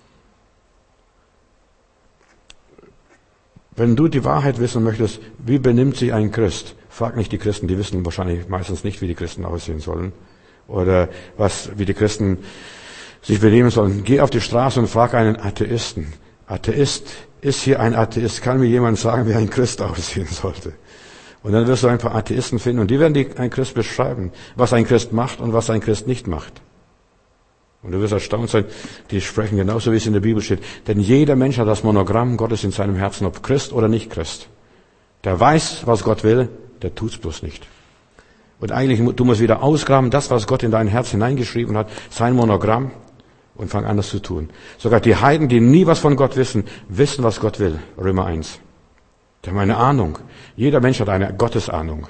Wenn du die Wahrheit wissen möchtest, wie benimmt sich ein Christ? Frag nicht die Christen, die wissen wahrscheinlich meistens nicht, wie die Christen aussehen sollen. Oder wie die Christen sich benehmen sollen. Geh auf die Straße und frag einen Atheisten. Atheist, ist hier ein Atheist? Kann mir jemand sagen, wie ein Christ aussehen sollte? Und dann wirst du ein paar Atheisten finden und die werden dir ein Christ beschreiben, was ein Christ macht und was ein Christ nicht macht. Und du wirst erstaunt sein, die sprechen genauso, wie es in der Bibel steht. Denn jeder Mensch hat das Monogramm Gottes in seinem Herzen, ob Christ oder nicht Christ. Der weiß, was Gott will, der tut's bloß nicht. Und eigentlich, du musst wieder ausgraben, das, was Gott in dein Herz hineingeschrieben hat, sein Monogramm, und fang an, das zu tun. Sogar die Heiden, die nie was von Gott wissen, was Gott will. Römer 1. Die haben eine Ahnung. Jeder Mensch hat eine Gottesahnung.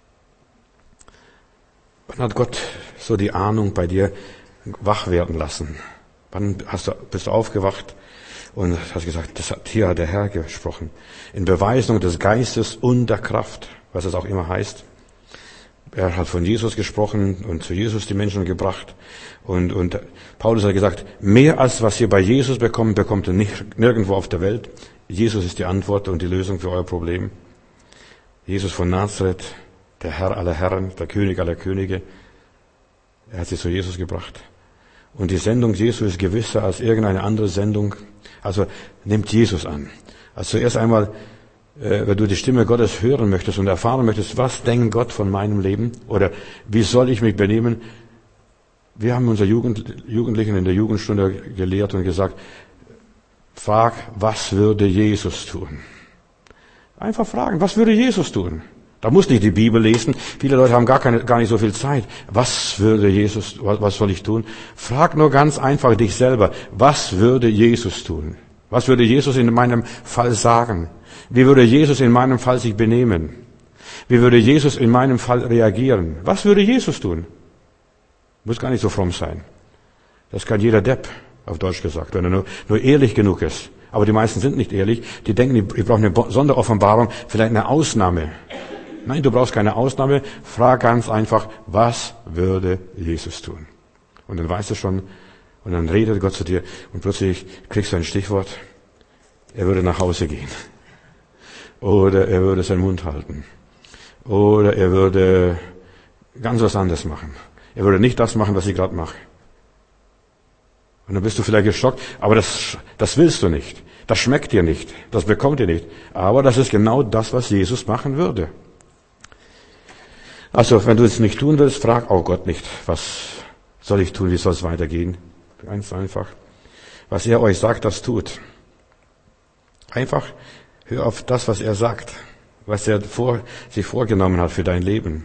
Wann hat Gott so die Ahnung bei dir wach werden lassen? Wann bist du aufgewacht und hast gesagt, hier hat der Herr gesprochen. In Beweisung des Geistes und der Kraft, was es auch immer heißt. Er hat von Jesus gesprochen und zu Jesus die Menschen gebracht. Und Paulus hat gesagt, mehr als was ihr bei Jesus bekommt, bekommt ihr nirgendwo auf der Welt. Jesus ist die Antwort und die Lösung für euer Problem. Jesus von Nazareth, der Herr aller Herren, der König aller Könige. Er hat sie zu Jesus gebracht. Und die Sendung Jesu ist gewisser als irgendeine andere Sendung. Also nimmt Jesus an. Also zuerst einmal, wenn du die Stimme Gottes hören möchtest und erfahren möchtest, was denkt Gott von meinem Leben oder wie soll ich mich benehmen? Wir haben unsere Jugendlichen in der Jugendstunde gelehrt und gesagt, frag, was würde Jesus tun? Einfach fragen, was würde Jesus tun? Da muss nicht die Bibel lesen. Viele Leute haben gar nicht so viel Zeit. Was würde Jesus, was soll ich tun? Frag nur ganz einfach dich selber. Was würde Jesus tun? Was würde Jesus in meinem Fall sagen? Wie würde Jesus in meinem Fall sich benehmen? Wie würde Jesus in meinem Fall reagieren? Was würde Jesus tun? Muss gar nicht so fromm sein. Das kann jeder Depp, auf Deutsch gesagt, wenn er nur ehrlich genug ist. Aber die meisten sind nicht ehrlich. Die denken, ich brauche eine Sonderoffenbarung, vielleicht eine Ausnahme. Nein, du brauchst keine Ausnahme. Frag ganz einfach, was würde Jesus tun? Und dann weißt du schon, und dann redet Gott zu dir und plötzlich kriegst du ein Stichwort. Er würde nach Hause gehen. Oder er würde seinen Mund halten. Oder er würde ganz was anderes machen. Er würde nicht das machen, was ich gerade mache. Und dann bist du vielleicht geschockt, aber das willst du nicht. Das schmeckt dir nicht. Das bekommt ihr nicht. Aber das ist genau das, was Jesus machen würde. Also, wenn du es nicht tun willst, frag auch Gott nicht, was soll ich tun, wie soll es weitergehen? Ganz einfach. Was er euch sagt, das tut. Einfach hör auf das, was er sagt, was er sich vorgenommen hat für dein Leben.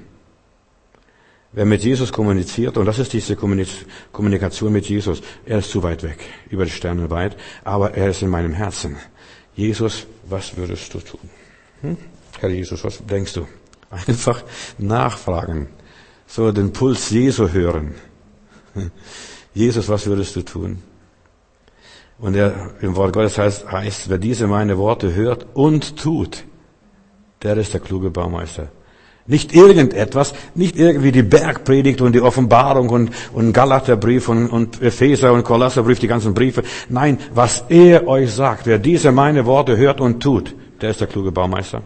Wer mit Jesus kommuniziert, und das ist diese Kommunikation mit Jesus, er ist zu weit weg, über die Sterne weit, aber er ist in meinem Herzen. Jesus, was würdest du tun? Herr Jesus, was denkst du? Einfach nachfragen, so den Puls Jesu hören. Jesus, was würdest du tun? Und im Wort Gottes heißt, wer diese meine Worte hört und tut, der ist der kluge Baumeister. Nicht irgendetwas, nicht irgendwie die Bergpredigt und die Offenbarung und Galaterbrief und Epheser und Kolosserbrief, die ganzen Briefe. Nein, was er euch sagt, wer diese meine Worte hört und tut, der ist der kluge Baumeister.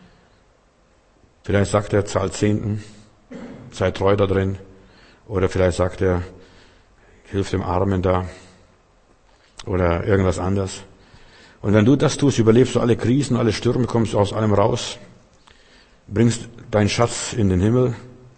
Vielleicht sagt er, zahlt Zehnten, sei treu da drin. Oder vielleicht sagt er, hilf dem Armen da. Oder irgendwas anderes. Und wenn du das tust, überlebst du alle Krisen, alle Stürme, kommst aus allem raus, bringst deinen Schatz in den Himmel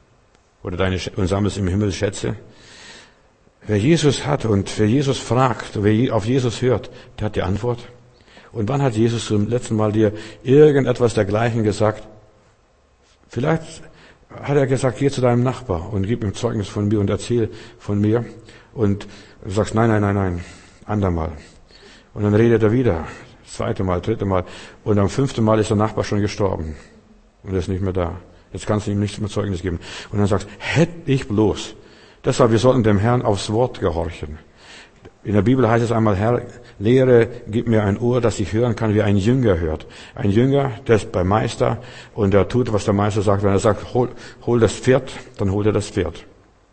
und sammelst im Himmel Schätze. Wer Jesus hat und wer Jesus fragt, wer auf Jesus hört, der hat die Antwort. Und wann hat Jesus zum letzten Mal dir irgendetwas dergleichen gesagt? Vielleicht hat er gesagt, geh zu deinem Nachbar und gib ihm Zeugnis von mir und erzähl von mir. Und du sagst, nein, andermal. Und dann redet er wieder, das zweite Mal, dritte Mal. Und am 5. Mal ist der Nachbar schon gestorben. Und er ist nicht mehr da. Jetzt kannst du ihm nichts mehr Zeugnis geben. Und dann sagst, hätte ich bloß. Deshalb, wir sollten dem Herrn aufs Wort gehorchen. In der Bibel heißt es einmal, Herr, lehre, gib mir ein Ohr, dass ich hören kann, wie ein Jünger hört. Ein Jünger, der ist beim Meister und der tut, was der Meister sagt. Wenn er sagt, hol das Pferd, dann holt er das Pferd.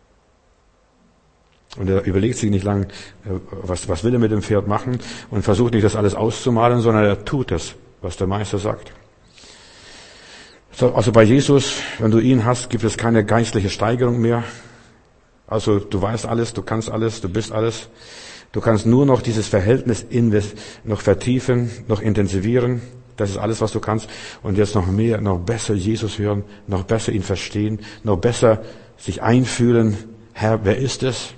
Und er überlegt sich nicht lang, was will er mit dem Pferd machen und versucht nicht, das alles auszumalen, sondern er tut es, was der Meister sagt. So, also bei Jesus, wenn du ihn hast, gibt es keine geistliche Steigerung mehr. Also du weißt alles, du kannst alles, du bist alles. Du kannst nur noch dieses Verhältnis noch vertiefen, noch intensivieren. Das ist alles, was du kannst. Und jetzt noch mehr, noch besser Jesus hören, noch besser ihn verstehen, noch besser sich einfühlen. Herr, wer ist es?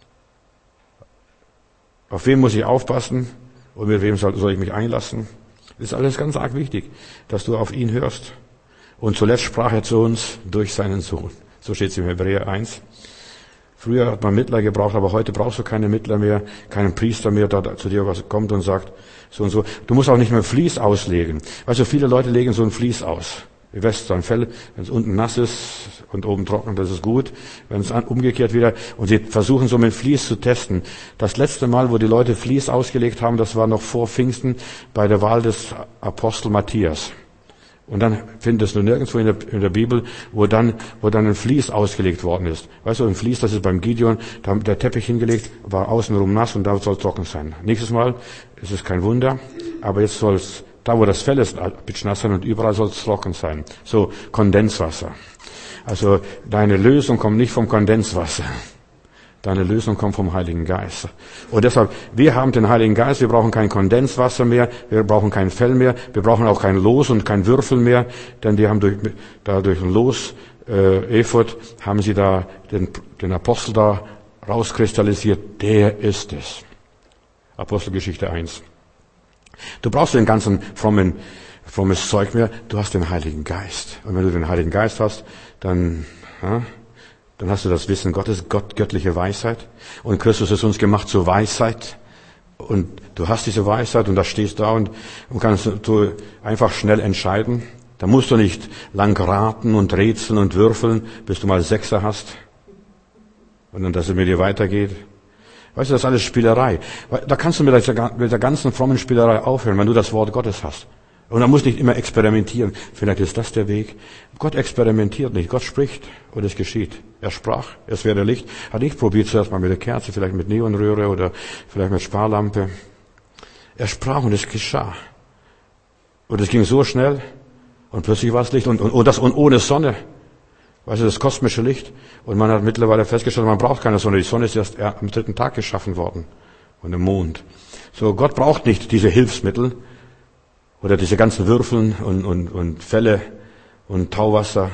Auf wen muss ich aufpassen? Und mit wem soll ich mich einlassen? Das ist alles ganz arg wichtig, dass du auf ihn hörst. Und zuletzt sprach er zu uns durch seinen Sohn. So steht es im Hebräer 1. Früher hat man Mittler gebraucht, aber heute brauchst du keine Mittler mehr, keinen Priester mehr, der zu dir was kommt und sagt, so und so. Du musst auch nicht mehr Vlies auslegen. Also viele Leute legen so ein Vlies aus. Ihr wisst, so ein Fell, wenn es unten nass ist und oben trocken, das ist gut. Wenn es umgekehrt wieder, und sie versuchen so mit Vlies zu testen. Das letzte Mal, wo die Leute Vlies ausgelegt haben, das war noch vor Pfingsten bei der Wahl des Apostel Matthias. Und dann findest du nirgendwo in der Bibel, wo dann ein Vlies ausgelegt worden ist. Weißt du, ein Vlies, das ist beim Gideon, da haben der Teppich hingelegt, war außenrum nass und da soll es trocken sein. Nächstes Mal ist es kein Wunder, aber jetzt soll es, da wo das Fell ist, ein bisschen nass sein und überall soll es trocken sein. So, Kondenswasser. Also deine Lösung kommt nicht vom Kondenswasser, Deine Lösung kommt vom Heiligen Geist. Und deshalb, wir haben den Heiligen Geist, wir brauchen kein Kondenswasser mehr, wir brauchen kein Fell mehr, wir brauchen auch kein Los und kein Würfel mehr, denn die haben durch ein Los, Ephod, haben sie da den Apostel da rauskristallisiert. Der ist es. Apostelgeschichte 1. Du brauchst den ganzen frommes Zeug mehr, du hast den Heiligen Geist. Und wenn du den Heiligen Geist hast, dann hast du das Wissen Gottes, göttliche Weisheit. Und Christus ist uns gemacht zur Weisheit. Und du hast diese Weisheit und da stehst du da und kannst du einfach schnell entscheiden. Da musst du nicht lang raten und rätseln und würfeln, bis du mal Sechser hast. Und dann, dass es mit dir weitergeht. Weißt du, das ist alles Spielerei. Da kannst du mit der ganzen frommen Spielerei aufhören, wenn du das Wort Gottes hast. Und dann musst du nicht immer experimentieren. Vielleicht ist das der Weg. Gott experimentiert nicht. Gott spricht und es geschieht. Er sprach, es werde Licht. Hat nicht probiert zuerst mal mit der Kerze, vielleicht mit Neonröhre oder vielleicht mit Sparlampe. Er sprach und es geschah. Und es ging so schnell und plötzlich war es Licht und ohne Sonne. Weißt du, das kosmische Licht. Und man hat mittlerweile festgestellt, man braucht keine Sonne. Die Sonne ist erst am 3. Tag geschaffen worden. Und der Mond. So, Gott braucht nicht diese Hilfsmittel. Oder diese ganzen Würfeln und Fälle und Tauwasser.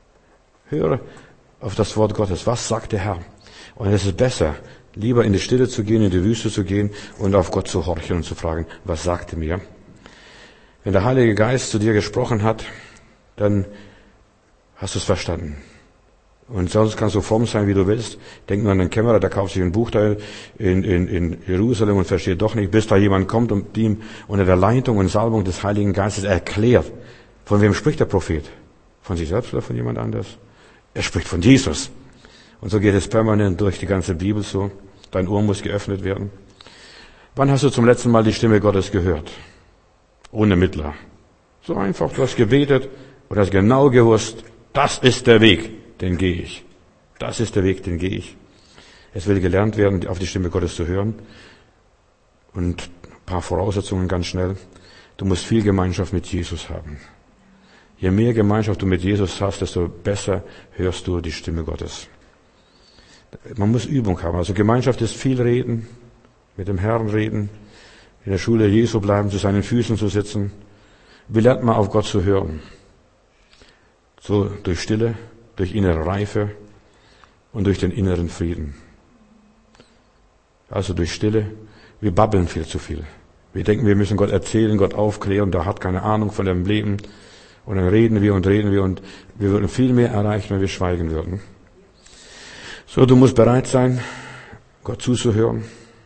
Höre auf das Wort Gottes. Was sagt der Herr? Und es ist besser, lieber in die Stille zu gehen, in die Wüste zu gehen und auf Gott zu horchen und zu fragen, was sagt er mir? Wenn der Heilige Geist zu dir gesprochen hat, dann hast du es verstanden. Und sonst kannst du fromm sein, wie du willst. Denk nur an den Kämmerer, der kauft sich ein Buch da in Jerusalem und versteht doch nicht, bis da jemand kommt und ihm unter der Leitung und Salbung des Heiligen Geistes erklärt. Von wem spricht der Prophet? Von sich selbst oder von jemand anders? Er spricht von Jesus. Und so geht es permanent durch die ganze Bibel so. Dein Ohr muss geöffnet werden. Wann hast du zum letzten Mal die Stimme Gottes gehört? Ohne Mittler. So einfach, du hast gebetet und hast genau gewusst, das ist der Weg. Den gehe ich. Das ist der Weg, den gehe ich. Es will gelernt werden, auf die Stimme Gottes zu hören. Und ein paar Voraussetzungen ganz schnell. Du musst viel Gemeinschaft mit Jesus haben. Je mehr Gemeinschaft du mit Jesus hast, desto besser hörst du die Stimme Gottes. Man muss Übung haben. Also Gemeinschaft ist viel reden, mit dem Herrn reden, in der Schule Jesu bleiben, zu seinen Füßen zu sitzen. Wie lernt man auf Gott zu hören? So durch Stille, durch innere Reife und durch den inneren Frieden. Also durch Stille. Wir babbeln viel zu viel. Wir denken, wir müssen Gott erzählen, Gott aufklären, der hat keine Ahnung von dem Leben. Und dann reden wir und wir würden viel mehr erreichen, wenn wir schweigen würden. So, du musst bereit sein, Gott zuzuhören.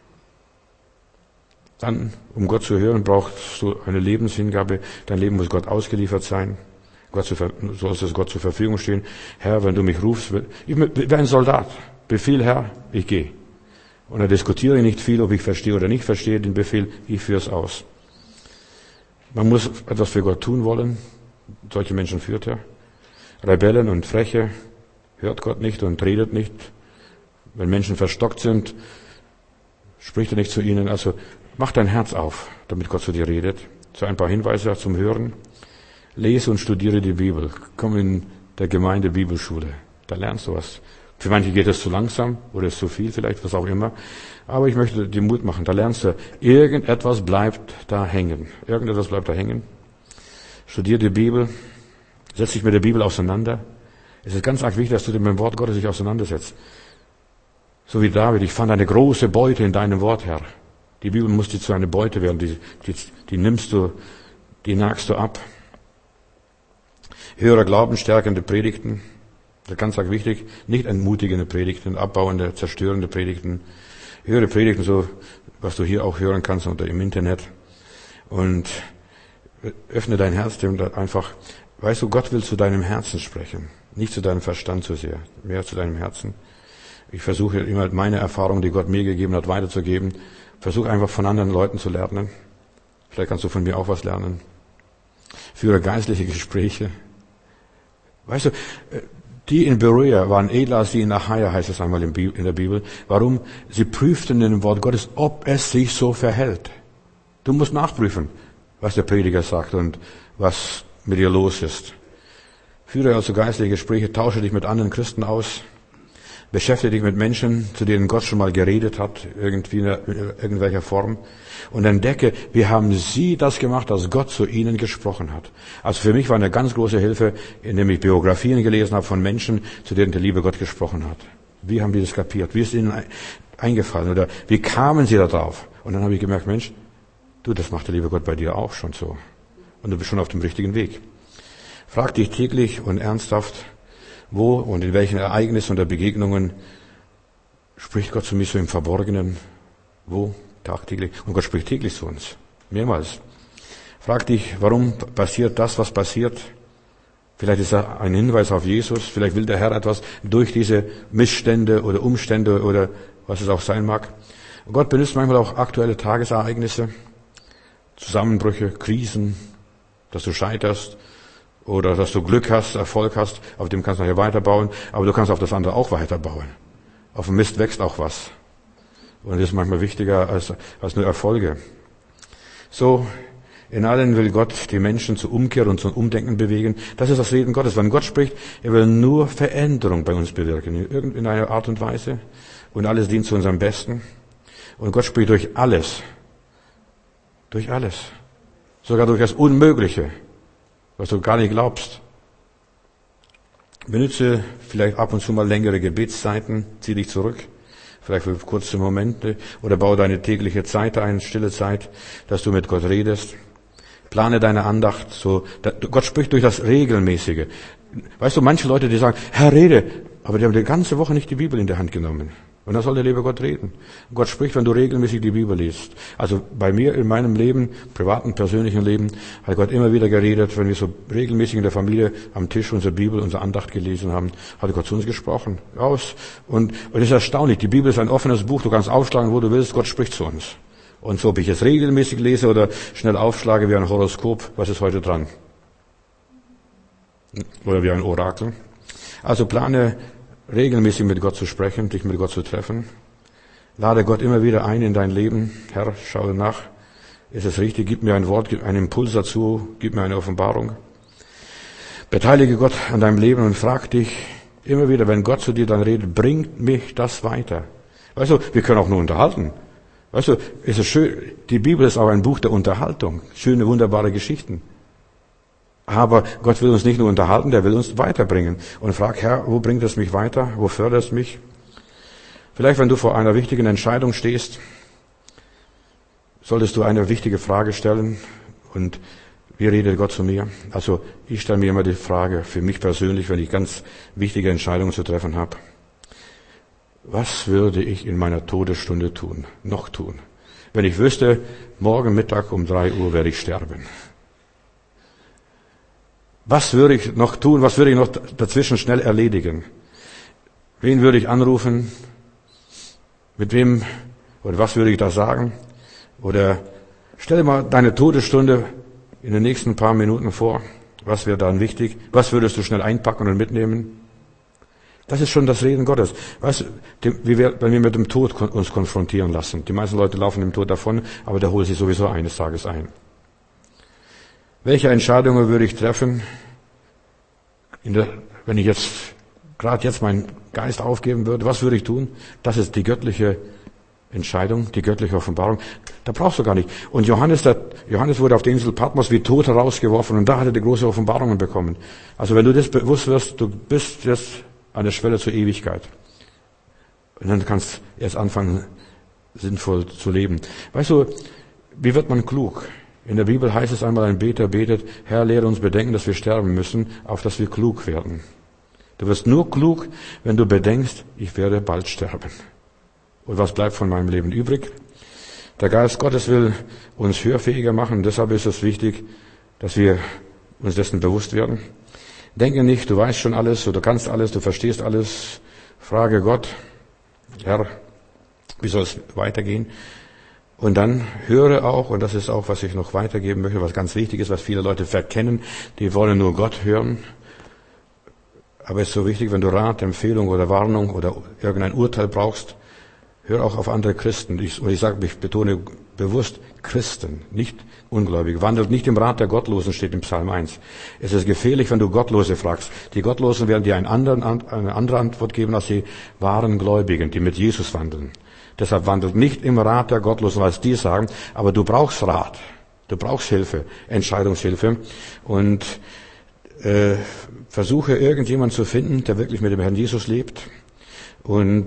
Dann, um Gott zu hören, brauchst du eine Lebenshingabe. Dein Leben muss Gott ausgeliefert sein. Sollst es Gott zur Verfügung stehen. Herr, wenn du mich rufst, ich bin ein Soldat. Befehl, Herr, ich gehe. Und dann diskutiere ich nicht viel, ob ich verstehe oder nicht verstehe den Befehl, ich führe es aus. Man muss etwas für Gott tun wollen. Solche Menschen führt er. Rebellen und Freche hört Gott nicht und redet nicht. Wenn Menschen verstockt sind, spricht er nicht zu ihnen. Also mach dein Herz auf, damit Gott zu dir redet. So ein paar Hinweise zum Hören. Lese und studiere die Bibel. Komm in der Gemeinde Bibelschule. Da lernst du was. Für manche geht es zu langsam oder ist zu viel vielleicht, was auch immer. Aber ich möchte dir Mut machen. Da lernst du, irgendetwas bleibt da hängen. Irgendetwas bleibt da hängen. Studiere die Bibel. Setz dich mit der Bibel auseinander. Es ist ganz arg wichtig, dass du mit dem Wort Gottes dich auseinandersetzt. So wie David, ich fand eine große Beute in deinem Wort, Herr. Die Bibel muss dir zu einer Beute werden. Die nimmst du, die nagst du ab. Höhere glaubensstärkende Predigten. Das ist ganz arg wichtig. Nicht entmutigende Predigten, abbauende, zerstörende Predigten. Höhere Predigten, so was du hier auch hören kannst oder im Internet. Und öffne dein Herz dem einfach. Weißt du, Gott will zu deinem Herzen sprechen. Nicht zu deinem Verstand so sehr. Mehr zu deinem Herzen. Ich versuche immer meine Erfahrung, die Gott mir gegeben hat, weiterzugeben. Versuche einfach von anderen Leuten zu lernen. Vielleicht kannst du von mir auch was lernen. Führe geistliche Gespräche. Weißt du, die in Berea waren edler als die in Achaia, heißt es einmal in der Bibel. Warum? Sie prüften in dem Wort Gottes, ob es sich so verhält. Du musst nachprüfen, was der Prediger sagt und was mit dir los ist. Führe also geistliche Gespräche, tausche dich mit anderen Christen aus. Beschäftige dich mit Menschen, zu denen Gott schon mal geredet hat, irgendwie in irgendwelcher Form. Und entdecke, wie haben sie das gemacht, dass Gott zu ihnen gesprochen hat. Also für mich war eine ganz große Hilfe, indem ich Biografien gelesen habe von Menschen, zu denen der liebe Gott gesprochen hat. Wie haben die das kapiert? Wie ist ihnen eingefallen? Oder wie kamen sie da drauf? Und dann habe ich gemerkt, Mensch, du, das macht der liebe Gott bei dir auch schon so. Und du bist schon auf dem richtigen Weg. Frag dich täglich und ernsthaft, wo und in welchen Ereignissen oder Begegnungen spricht Gott zu mir so im Verborgenen? Wo? Tagtäglich. Und Gott spricht täglich zu uns. Mehrmals. Frag dich, warum passiert das, was passiert? Vielleicht ist das ein Hinweis auf Jesus. Vielleicht will der Herr etwas durch diese Missstände oder Umstände oder was es auch sein mag. Und Gott benutzt manchmal auch aktuelle Tagesereignisse, Zusammenbrüche, Krisen, dass du scheiterst oder dass du Glück hast, Erfolg hast, auf dem kannst du nachher weiterbauen, aber du kannst auf das andere auch weiterbauen. Auf dem Mist wächst auch was. Und das ist manchmal wichtiger als nur Erfolge. So, in allen will Gott die Menschen zur Umkehr und zum Umdenken bewegen. Das ist das Reden Gottes. Wenn Gott spricht, er will nur Veränderung bei uns bewirken, in irgendeiner Art und Weise. Und alles dient zu unserem Besten. Und Gott spricht durch alles. Durch alles. Sogar durch das Unmögliche, was du gar nicht glaubst. Benutze vielleicht ab und zu mal längere Gebetszeiten, zieh dich zurück, vielleicht für kurze Momente, oder baue deine tägliche Zeit ein, stille Zeit, dass du mit Gott redest. Plane deine Andacht so. Gott spricht durch das Regelmäßige. Weißt du, manche Leute, die sagen, Herr, rede, aber die haben die ganze Woche nicht die Bibel in der Hand genommen. Und dann soll der liebe Gott reden. Gott spricht, wenn du regelmäßig die Bibel liest. Also bei mir in meinem Leben, privaten, persönlichen Leben, hat Gott immer wieder geredet, wenn wir so regelmäßig in der Familie am Tisch unsere Bibel, unsere Andacht gelesen haben, hat Gott zu uns gesprochen. Und es ist erstaunlich, die Bibel ist ein offenes Buch, du kannst aufschlagen, wo du willst, Gott spricht zu uns. Und so, ob ich es regelmäßig lese oder schnell aufschlage wie ein Horoskop, was ist heute dran? Oder wie ein Orakel. Also plane regelmäßig mit Gott zu sprechen, dich mit Gott zu treffen. Lade Gott immer wieder ein in dein Leben. Herr, schau nach. Ist es richtig? Gib mir ein Wort, gib einen Impuls dazu, gib mir eine Offenbarung. Beteilige Gott an deinem Leben und frag dich immer wieder, wenn Gott zu dir dann redet, bringt mich das weiter? Weißt du, wir können auch nur unterhalten. Weißt du, ist es schön, die Bibel ist auch ein Buch der Unterhaltung. Schöne, wunderbare Geschichten. Aber Gott will uns nicht nur unterhalten, der will uns weiterbringen. Und frag, Herr, wo bringt es mich weiter? Wo fördert es mich? Vielleicht, wenn du vor einer wichtigen Entscheidung stehst, solltest du eine wichtige Frage stellen. Und wie redet Gott zu mir? Also, ich stelle mir immer die Frage, für mich persönlich, wenn ich ganz wichtige Entscheidungen zu treffen habe. Was würde ich in meiner Todesstunde noch tun? Wenn ich wüsste, morgen Mittag um 3 Uhr werde ich sterben. Was würde ich noch tun? Was würde ich noch dazwischen schnell erledigen? Wen würde ich anrufen? Mit wem? Oder was würde ich da sagen? Oder stell dir mal deine Todesstunde in den nächsten paar Minuten vor. Was wäre dann wichtig? Was würdest du schnell einpacken und mitnehmen? Das ist schon das Reden Gottes. Weißt du, wenn wir mit dem Tod uns konfrontieren lassen. Die meisten Leute laufen dem Tod davon, aber der holt sich sowieso eines Tages ein. Welche Entscheidungen würde ich treffen, wenn ich gerade jetzt meinen Geist aufgeben würde? Was würde ich tun? Das ist die göttliche Entscheidung, die göttliche Offenbarung. Da brauchst du gar nicht. Und Johannes wurde auf der Insel Patmos wie tot herausgeworfen und da hat er die große Offenbarungen bekommen. Also wenn du das bewusst wirst, du bist jetzt an der Schwelle zur Ewigkeit. Und dann kannst du erst anfangen, sinnvoll zu leben. Weißt du, wie wird man klug? In der Bibel heißt es einmal, ein Beter betet, Herr, lehre uns bedenken, dass wir sterben müssen, auf dass wir klug werden. Du wirst nur klug, wenn du bedenkst, ich werde bald sterben. Und was bleibt von meinem Leben übrig? Der Geist Gottes will uns hörfähiger machen. Und deshalb ist es wichtig, dass wir uns dessen bewusst werden. Denke nicht, du weißt schon alles, oder du kannst alles, du verstehst alles. Frage Gott, Herr, wie soll es weitergehen? Und dann höre auch, und das ist auch, was ich noch weitergeben möchte, was ganz wichtig ist, was viele Leute verkennen, die wollen nur Gott hören. Aber es ist so wichtig, wenn du Rat, Empfehlung oder Warnung oder irgendein Urteil brauchst, Hör auch auf andere Christen. Ich betone bewusst Christen, nicht Ungläubige. Wandelt nicht im Rat der Gottlosen, steht im Psalm 1. Es ist gefährlich, wenn du Gottlose fragst. Die Gottlosen werden dir eine andere Antwort geben als die wahren Gläubigen, die mit Jesus wandeln. Deshalb wandelt nicht im Rat der Gottlosen, was die sagen, aber du brauchst Rat. Du brauchst Hilfe, Entscheidungshilfe. Und versuche irgendjemanden zu finden, der wirklich mit dem Herrn Jesus lebt und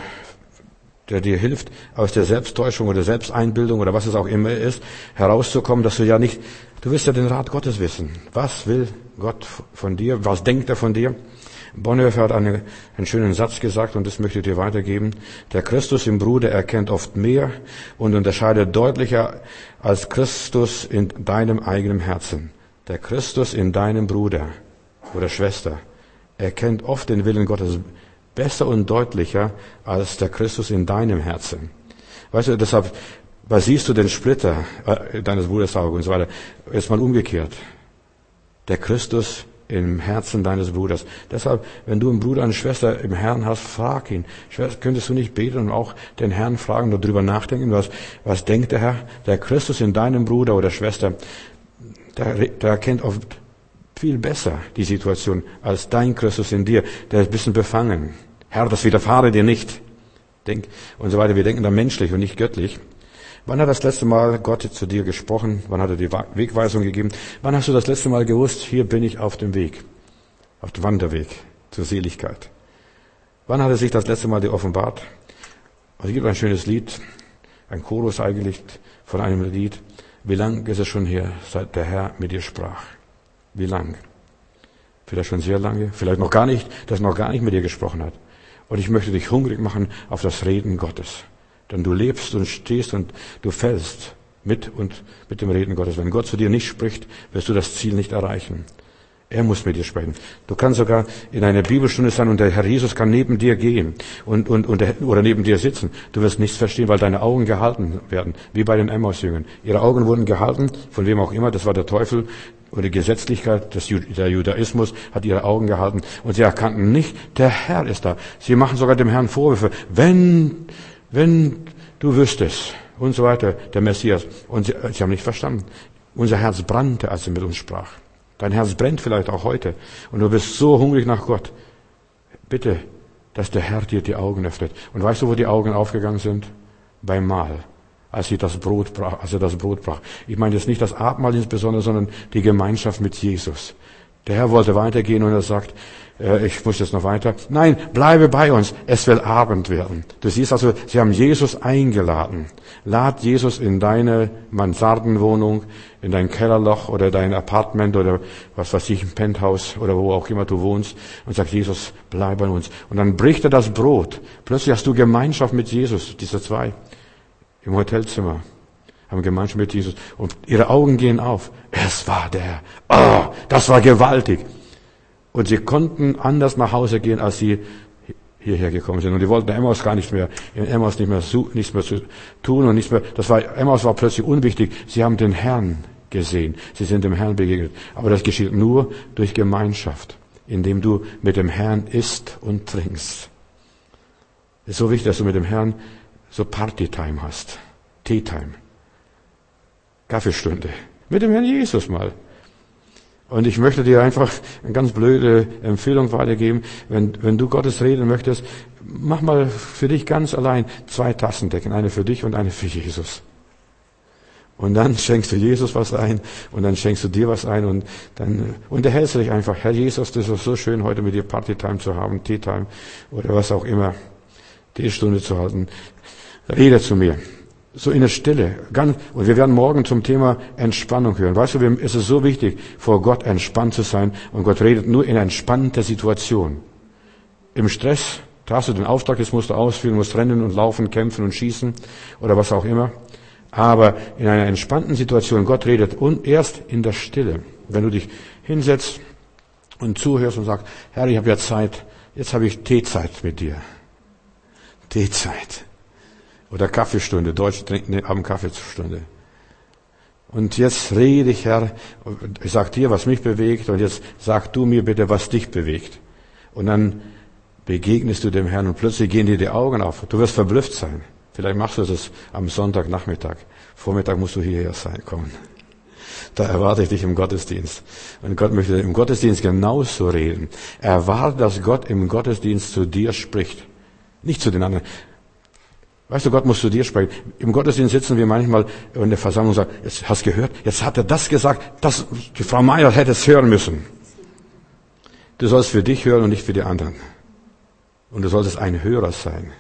der dir hilft, aus der Selbsttäuschung oder Selbsteinbildung oder was es auch immer ist, herauszukommen, dass du willst ja den Rat Gottes wissen. Was will Gott von dir? Was denkt er von dir? Bonhoeffer hat einen schönen Satz gesagt und das möchte ich dir weitergeben. Der Christus im Bruder erkennt oft mehr und unterscheidet deutlicher als Christus in deinem eigenen Herzen. Der Christus in deinem Bruder oder Schwester erkennt oft den Willen Gottes besser und deutlicher als der Christus in deinem Herzen. Weißt du, deshalb siehst du den Splitter deines Bruders Auge und so weiter. Jetzt mal umgekehrt. Der Christus im Herzen deines Bruders. Deshalb, wenn du einen Bruder, eine Schwester im Herrn hast, frag ihn. Schwester, könntest du nicht beten und auch den Herrn fragen und darüber nachdenken, was denkt der Herr? Der Christus in deinem Bruder oder Schwester, der kennt oft viel besser die Situation als dein Christus in dir. Der ist ein bisschen befangen. Herr, das widerfahre dir nicht. Denk und so weiter. Wir denken da menschlich und nicht göttlich. Wann hat das letzte Mal Gott zu dir gesprochen? Wann hat er die Wegweisung gegeben? Wann hast du das letzte Mal gewusst, hier bin ich auf dem Weg, auf dem Wanderweg zur Seligkeit? Wann hat er sich das letzte Mal dir offenbart? Also es gibt ein schönes Lied, ein Chorus eigentlich von einem Lied. Wie lang ist es schon her, seit der Herr mit dir sprach? Wie lang? Vielleicht schon sehr lange, vielleicht noch gar nicht, dass er noch gar nicht mit dir gesprochen hat. Und ich möchte dich hungrig machen auf das Reden Gottes. Denn du lebst und stehst und du fällst mit dem Reden Gottes. Wenn Gott zu dir nicht spricht, wirst du das Ziel nicht erreichen. Er muss mit dir sprechen. Du kannst sogar in einer Bibelstunde sein und der Herr Jesus kann neben dir gehen oder neben dir sitzen. Du wirst nichts verstehen, weil deine Augen gehalten werden, wie bei den Emmaus-Jüngern. Ihre Augen wurden gehalten, von wem auch immer, das war der Teufel oder die Gesetzlichkeit, der Judaismus hat ihre Augen gehalten und sie erkannten nicht, der Herr ist da. Sie machen sogar dem Herrn Vorwürfe, wenn du wüsstest und so weiter, der Messias. Und sie haben nicht verstanden. Unser Herz brannte, als er mit uns sprach. Dein Herz brennt vielleicht auch heute und du bist so hungrig nach Gott. Bitte, dass der Herr dir die Augen öffnet. Und weißt du, wo die Augen aufgegangen sind? Beim Mahl, als er das Brot brach. Ich meine jetzt nicht das Abendmahl insbesondere, sondern die Gemeinschaft mit Jesus. Der Herr wollte weitergehen und er sagt, ich muss jetzt noch weiter. Nein, bleibe bei uns. Es will Abend werden. Du siehst also, sie haben Jesus eingeladen. Lad Jesus in deine Mansardenwohnung, in dein Kellerloch oder dein Apartment oder was weiß ich, ein Penthouse oder wo auch immer du wohnst und sag, Jesus, bleib bei uns. Und dann bricht er das Brot. Plötzlich hast du Gemeinschaft mit Jesus, diese zwei im Hotelzimmer. Haben Gemeinschaft mit Jesus und ihre Augen gehen auf. Es war der. Oh, das war gewaltig. Und sie konnten anders nach Hause gehen, als sie hierher gekommen sind. Und die wollten Emmaus gar nicht mehr, in Emmaus nichts mehr zu tun und nichts mehr. Emmaus war plötzlich unwichtig. Sie haben den Herrn gesehen. Sie sind dem Herrn begegnet. Aber das geschieht nur durch Gemeinschaft, indem du mit dem Herrn isst und trinkst. Es ist so wichtig, dass du mit dem Herrn so Partytime hast. Teetime. Kaffeestunde. Mit dem Herrn Jesus mal. Und ich möchte dir einfach eine ganz blöde Empfehlung weitergeben. Wenn du Gottes reden möchtest, mach mal für dich ganz allein 2 Tassendecken. Eine für dich und eine für Jesus. Und dann schenkst du Jesus was ein und dann schenkst du dir was ein und dann unterhältst du dich einfach. Herr Jesus, das ist so schön, heute mit dir Partytime zu haben, Teetime oder was auch immer, Teestunde zu halten. Rede zu mir. So in der Stille. Und wir werden morgen zum Thema Entspannung hören. Weißt du, es ist so wichtig, vor Gott entspannt zu sein. Und Gott redet nur in entspannter Situation. Im Stress, da hast du den Auftrag, jetzt musst du ausführen, musst rennen und laufen, kämpfen und schießen oder was auch immer. Aber in einer entspannten Situation, Gott redet erst in der Stille. Wenn du dich hinsetzt und zuhörst und sagst, Herr, ich habe ja Zeit, jetzt habe ich Teezeit mit dir. Teezeit. Oder Kaffeestunde, Deutsch trinken am Kaffeestunde. Und jetzt rede ich, Herr, ich sag dir, was mich bewegt, und jetzt sag du mir bitte, was dich bewegt. Und dann begegnest du dem Herrn und plötzlich gehen dir die Augen auf. Du wirst verblüfft sein. Vielleicht machst du das am Sonntagnachmittag. Vormittag musst du hierher sein, kommen. Da erwarte ich dich im Gottesdienst. Und Gott möchte im Gottesdienst genauso reden. Erwarte, dass Gott im Gottesdienst zu dir spricht. Nicht zu den anderen. Weißt du, Gott muss zu dir sprechen. Im Gottesdienst sitzen wir manchmal in der Versammlung und sagen, jetzt hast du gehört, jetzt hat er das gesagt, die Frau Meier hätte es hören müssen. Du sollst für dich hören und nicht für die anderen. Und du solltest ein Hörer sein.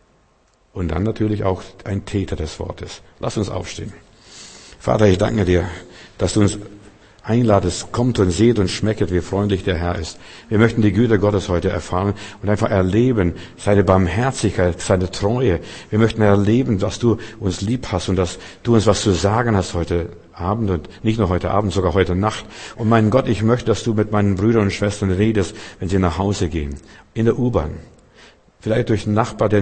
Und dann natürlich auch ein Täter des Wortes. Lass uns aufstehen. Vater, ich danke dir, dass du uns einladest, kommt und seht und schmecket, wie freundlich der Herr ist. Wir möchten die Güte Gottes heute erfahren und einfach erleben, seine Barmherzigkeit, seine Treue. Wir möchten erleben, dass du uns lieb hast und dass du uns was zu sagen hast heute Abend und nicht nur heute Abend, sogar heute Nacht. Und mein Gott, ich möchte, dass du mit meinen Brüdern und Schwestern redest, wenn sie nach Hause gehen, in der U-Bahn. Vielleicht durch einen Nachbar, der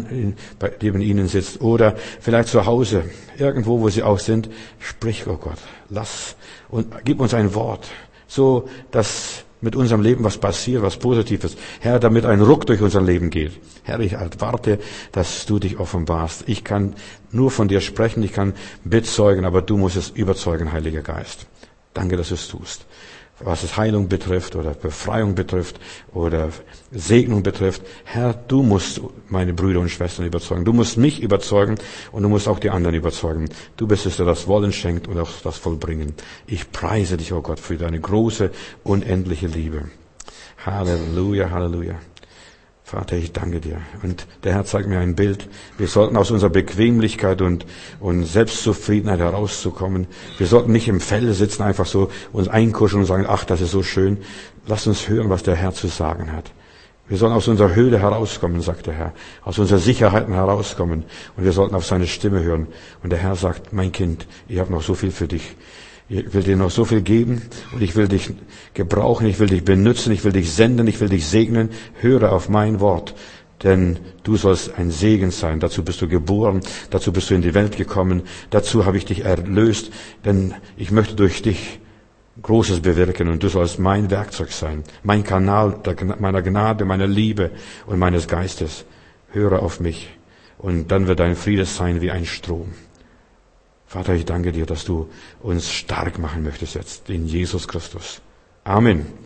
neben ihnen sitzt. Oder vielleicht zu Hause, irgendwo, wo sie auch sind. Sprich, oh Gott, lass und gib uns ein Wort. So, dass mit unserem Leben was passiert, was Positives. Herr, damit ein Ruck durch unser Leben geht. Herr, ich erwarte, dass du dich offenbarst. Ich kann nur von dir sprechen, ich kann bezeugen, aber du musst es überzeugen, Heiliger Geist. Danke, dass du es tust. Was es Heilung betrifft oder Befreiung betrifft oder Segnung betrifft. Herr, du musst meine Brüder und Schwestern überzeugen. Du musst mich überzeugen und du musst auch die anderen überzeugen. Du bist es, der das Wollen schenkt und auch das Vollbringen. Ich preise dich, oh Gott, für deine große, unendliche Liebe. Halleluja, Halleluja. Vater, ich danke dir. Und der Herr zeigt mir ein Bild. Wir sollten aus unserer Bequemlichkeit und Selbstzufriedenheit herauszukommen. Wir sollten nicht im Felde sitzen, einfach so uns einkuscheln und sagen, ach, das ist so schön. Lass uns hören, was der Herr zu sagen hat. Wir sollen aus unserer Höhle herauskommen, sagt der Herr. Aus unseren Sicherheiten herauskommen. Und wir sollten auf seine Stimme hören. Und der Herr sagt, mein Kind, ich habe noch so viel für dich. Ich will dir noch so viel geben und ich will dich gebrauchen, ich will dich benutzen, ich will dich senden, ich will dich segnen. Höre auf mein Wort, denn du sollst ein Segen sein. Dazu bist du geboren, dazu bist du in die Welt gekommen, dazu habe ich dich erlöst, denn ich möchte durch dich Großes bewirken und du sollst mein Werkzeug sein, mein Kanal meiner Gnade, meiner Liebe und meines Geistes. Höre auf mich und dann wird dein Friede sein wie ein Strom. Vater, ich danke dir, dass du uns stark machen möchtest jetzt in Jesus Christus. Amen.